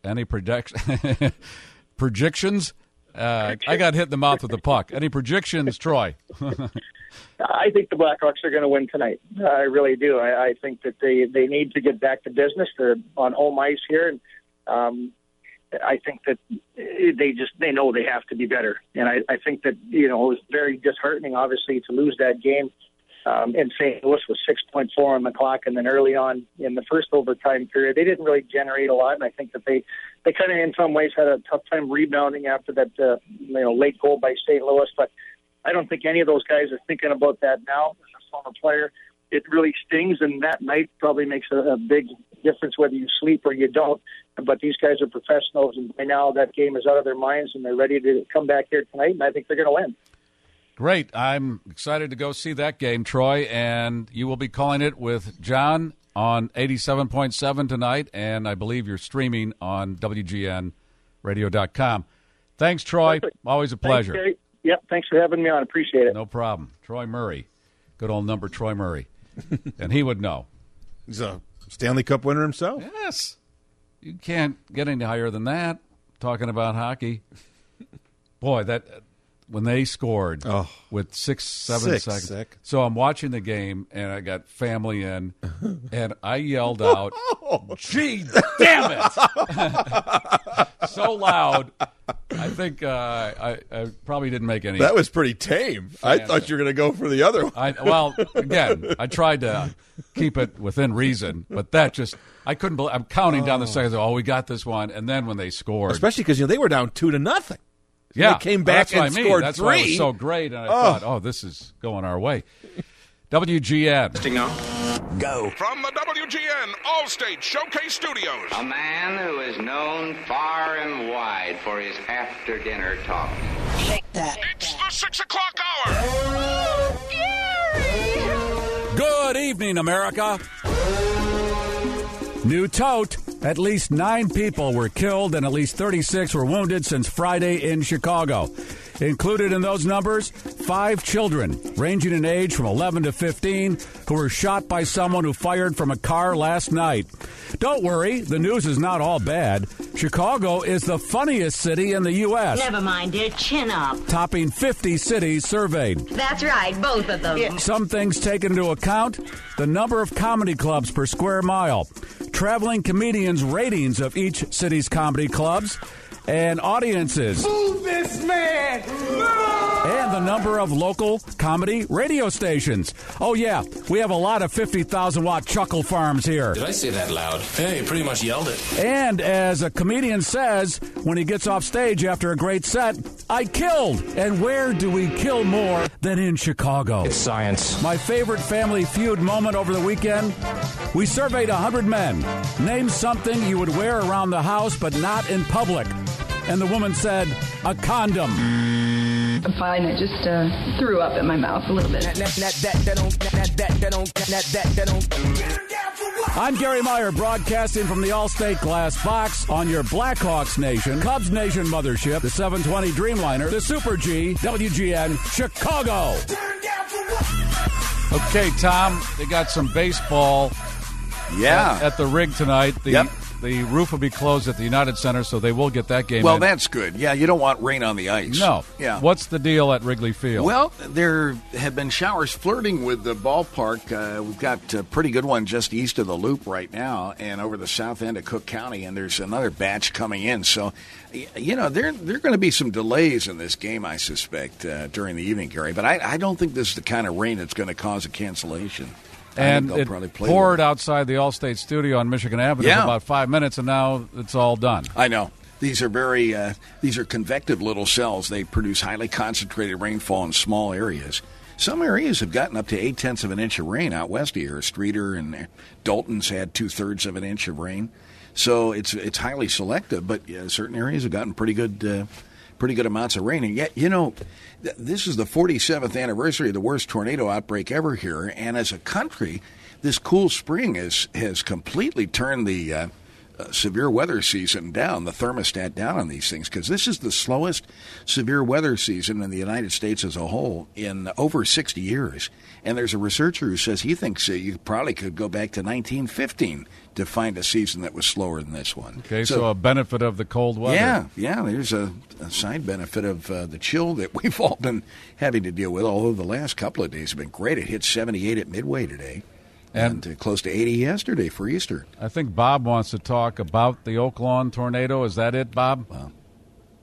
I got hit in the mouth with the puck. Any predictions, Troy? I think the Blackhawks are going to win tonight. I really do. I think that they need to get back to business. They're on home ice here, and I think that they know they have to be better. And I think that, it was very disheartening, obviously, to lose that game in St. Louis with 6.4 on the clock. And then early on in the first overtime period, they didn't really generate a lot. And I think that they kind of, in some ways, had a tough time rebounding after that, late goal by St. Louis. But I don't think any of those guys are thinking about that now. As a former player, it really stings, and that night probably makes a big difference whether you sleep or you don't. But these guys are professionals, and by now that game is out of their minds, and they're ready to come back here tonight, and I think they're going to win. Great. I'm excited to go see that game, Troy, and you will be calling it with John on 87.7 tonight, and I believe you're streaming on WGNradio.com. Thanks, Troy. Perfect. Always a pleasure. Thanks, thanks for having me on. Appreciate it. No problem. Troy Murray. Good old number Troy Murray. And he would know. He's a Stanley Cup winner himself. Yes. You can't get any higher than that, talking about hockey. Boy, that when they scored with 7 seconds. So I'm watching the game, and I got family in, and I yelled out, "Gee, damn it!" so loud. I think I probably didn't make any. That was pretty tame. I thought you were going to go for the other one. Well, again, I tried to keep it within reason, but that just I couldn't believe. I'm counting down the seconds. Oh, we got this one, and then when they scored, especially because they were down 2-0. Yeah, they came back and scored That's 3. Why it was so great, and I thought, this is going our way. WGN. Go. From the WGN Allstate Showcase Studios. A man who is known far and wide for his after-dinner talk. Shake that. It's the 6 o'clock hour. Good evening, America. New tote. At least 9 people were killed and at least 36 were wounded since Friday in Chicago. Included in those numbers, 5 children, ranging in age from 11 to 15, who were shot by someone who fired from a car last night. Don't worry, the news is not all bad. Chicago is the funniest city in the U.S. Never mind, dear. Chin up. Topping 50 cities surveyed. That's right, both of them. Some things taken into account, the number of comedy clubs per square mile, traveling comedians' ratings of each city's comedy clubs, and audiences. Move this man! And the number of local comedy radio stations. Oh, yeah, we have a lot of 50,000-watt chuckle farms here. Did I say that loud? Hey, you pretty much yelled it. And as a comedian says when he gets off stage after a great set, I killed. And where do we kill more than in Chicago? It's science. My favorite Family Feud moment over the weekend, we surveyed 100 men. Name something you would wear around the house but not in public. And the woman said, a condom. I'm fine. I just threw up in my mouth a little bit. I'm Gary Meyer, broadcasting from the Allstate Glass Box on your Blackhawks Nation, Cubs Nation mothership, the 720 Dreamliner, the Super G, WGN, Chicago. Okay, Tom, they got some baseball at the rig tonight. The roof will be closed at the United Center, so they will get that game Well, in. that's good. Yeah, you don't want rain on the ice. No. Yeah. What's the deal at Wrigley Field? Well, there have been showers flirting with the ballpark. We've got a pretty good one just east of the Loop right now and over the south end of Cook County, and there's another batch coming in. So, there are going to be some delays in this game, I suspect, during the evening, Gary. But I don't think this is the kind of rain that's going to cause a cancellation. And it poured outside the Allstate studio on Michigan Avenue for about 5 minutes, and now it's all done. I know. These are these are convective little cells. They produce highly concentrated rainfall in small areas. Some areas have gotten up to 0.8 of an inch of rain out west of here. Streeter and Dalton's had 2/3 of an inch of rain. So it's highly selective, but certain areas have gotten pretty good amounts of rain. And yet, this is the 47th anniversary of the worst tornado outbreak ever here. And as a country, this cool spring has completely turned the severe weather season down, the thermostat down on these things, because this is the slowest severe weather season in the United States as a whole in over 60 years. And there's a researcher who says he thinks you probably could go back to 1915 to find a season that was slower than this one. Okay, so a benefit of the cold weather. Yeah, there's a side benefit of the chill that we've all been having to deal with, although the last couple of days have been great. It hit 78 at Midway today. And close to 80 yesterday for Easter. I think Bob wants to talk about the Oak Lawn tornado. Is that it, Bob?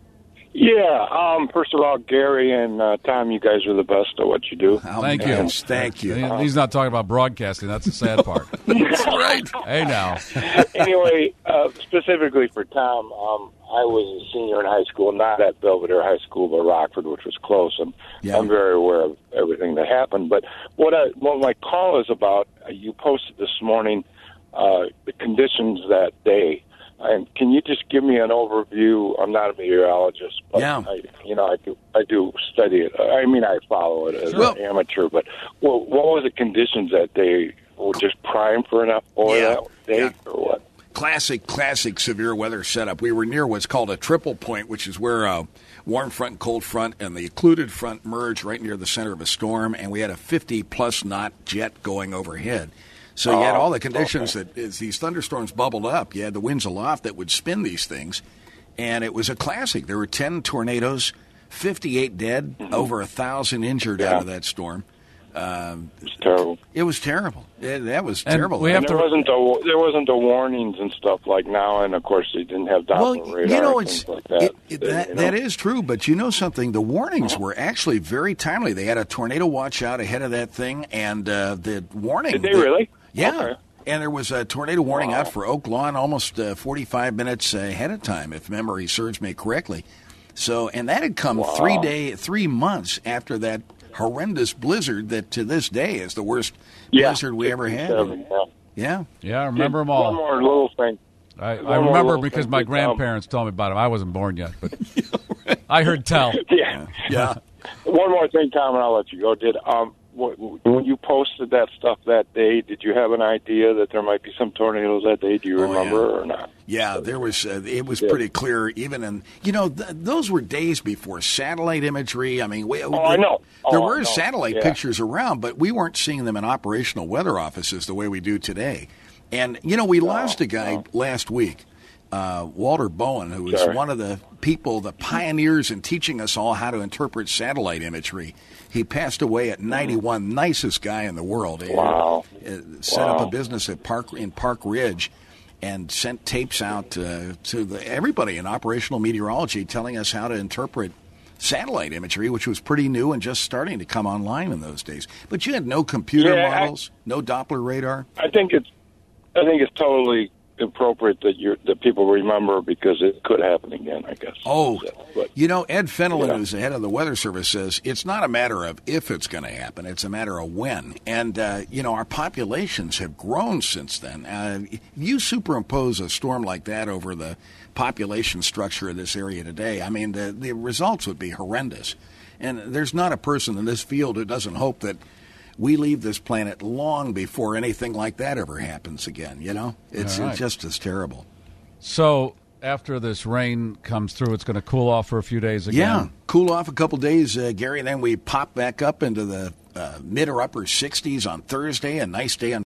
Yeah. First of all, Gary and Tom, you guys are the best at what you do. Thank you. Thank you. He's not talking about broadcasting. That's the sad part. That's right. Hey, now. Anyway, specifically for Tom, I was a senior in high school, not at Belvedere High School, but Rockford, which was close. And I'm very aware of everything that happened. But what my call is about, you posted this morning the conditions that day. And can you just give me an overview? I'm not a meteorologist, but I do study it. I mean, I follow it as an amateur. But what was the conditions that day? Were just prime for that day, or what? Classic severe weather setup. We were near what's called a triple point, which is where warm front, cold front, and the occluded front merge right near the center of a storm, and we had a 50-plus knot jet going overhead. So you had all the conditions that as these thunderstorms bubbled up, you had the winds aloft that would spin these things, and it was a classic. There were 10 tornadoes, 58 dead, over 1,000 injured out of that storm. It was terrible. It was terrible. That was terrible. There wasn't the warnings and stuff like now, and of course they didn't have Doppler radar and things like that. That is true, but you know something? The warnings were actually very timely. They had a tornado watch out ahead of that thing, and the warning. Did they really? Yeah. Okay. And there was a tornado warning out for Oak Lawn almost 45 minutes ahead of time, if memory serves me correctly. So, and that had come 3 months after that horrendous blizzard that to this day is the worst blizzard we ever had. Yeah, I remember them all. One more little thing. I remember because my grandparents told me about them. I wasn't born yet, but I heard tell. Yeah. One more thing, Tom, and I'll let you go. When you posted that stuff that day, did you have an idea that there might be some tornadoes that day? Do you remember or not? Yeah, there was. It was pretty clear, even in those were days before satellite imagery. I mean, I know. There were satellite pictures around, but we weren't seeing them in operational weather offices the way we do today. And we lost a guy last week, Walter Bowen, who was one of the people, the pioneers in teaching us all how to interpret satellite imagery. He passed away at 91, nicest guy in the world. Wow. Set up a business at Park Ridge and sent tapes out to everybody in operational meteorology telling us how to interpret satellite imagery, which was pretty new and just starting to come online in those days. But you had no computer models, no Doppler radar. I think it's totally appropriate that people remember because it could happen again, I guess. Ed Fenelon, who's the head of the Weather Service, says it's not a matter of if it's going to happen, it's a matter of when. And, our populations have grown since then. If you superimpose a storm like that over the population structure of this area today, I mean, the results would be horrendous. And there's not a person in this field who doesn't hope that we leave this planet long before anything like that ever happens again, It's just as terrible. So after this rain comes through, it's going to cool off for a few days again? Yeah, cool off a couple days, Gary, and then we pop back up into the mid or upper 60s on Thursday, a nice day on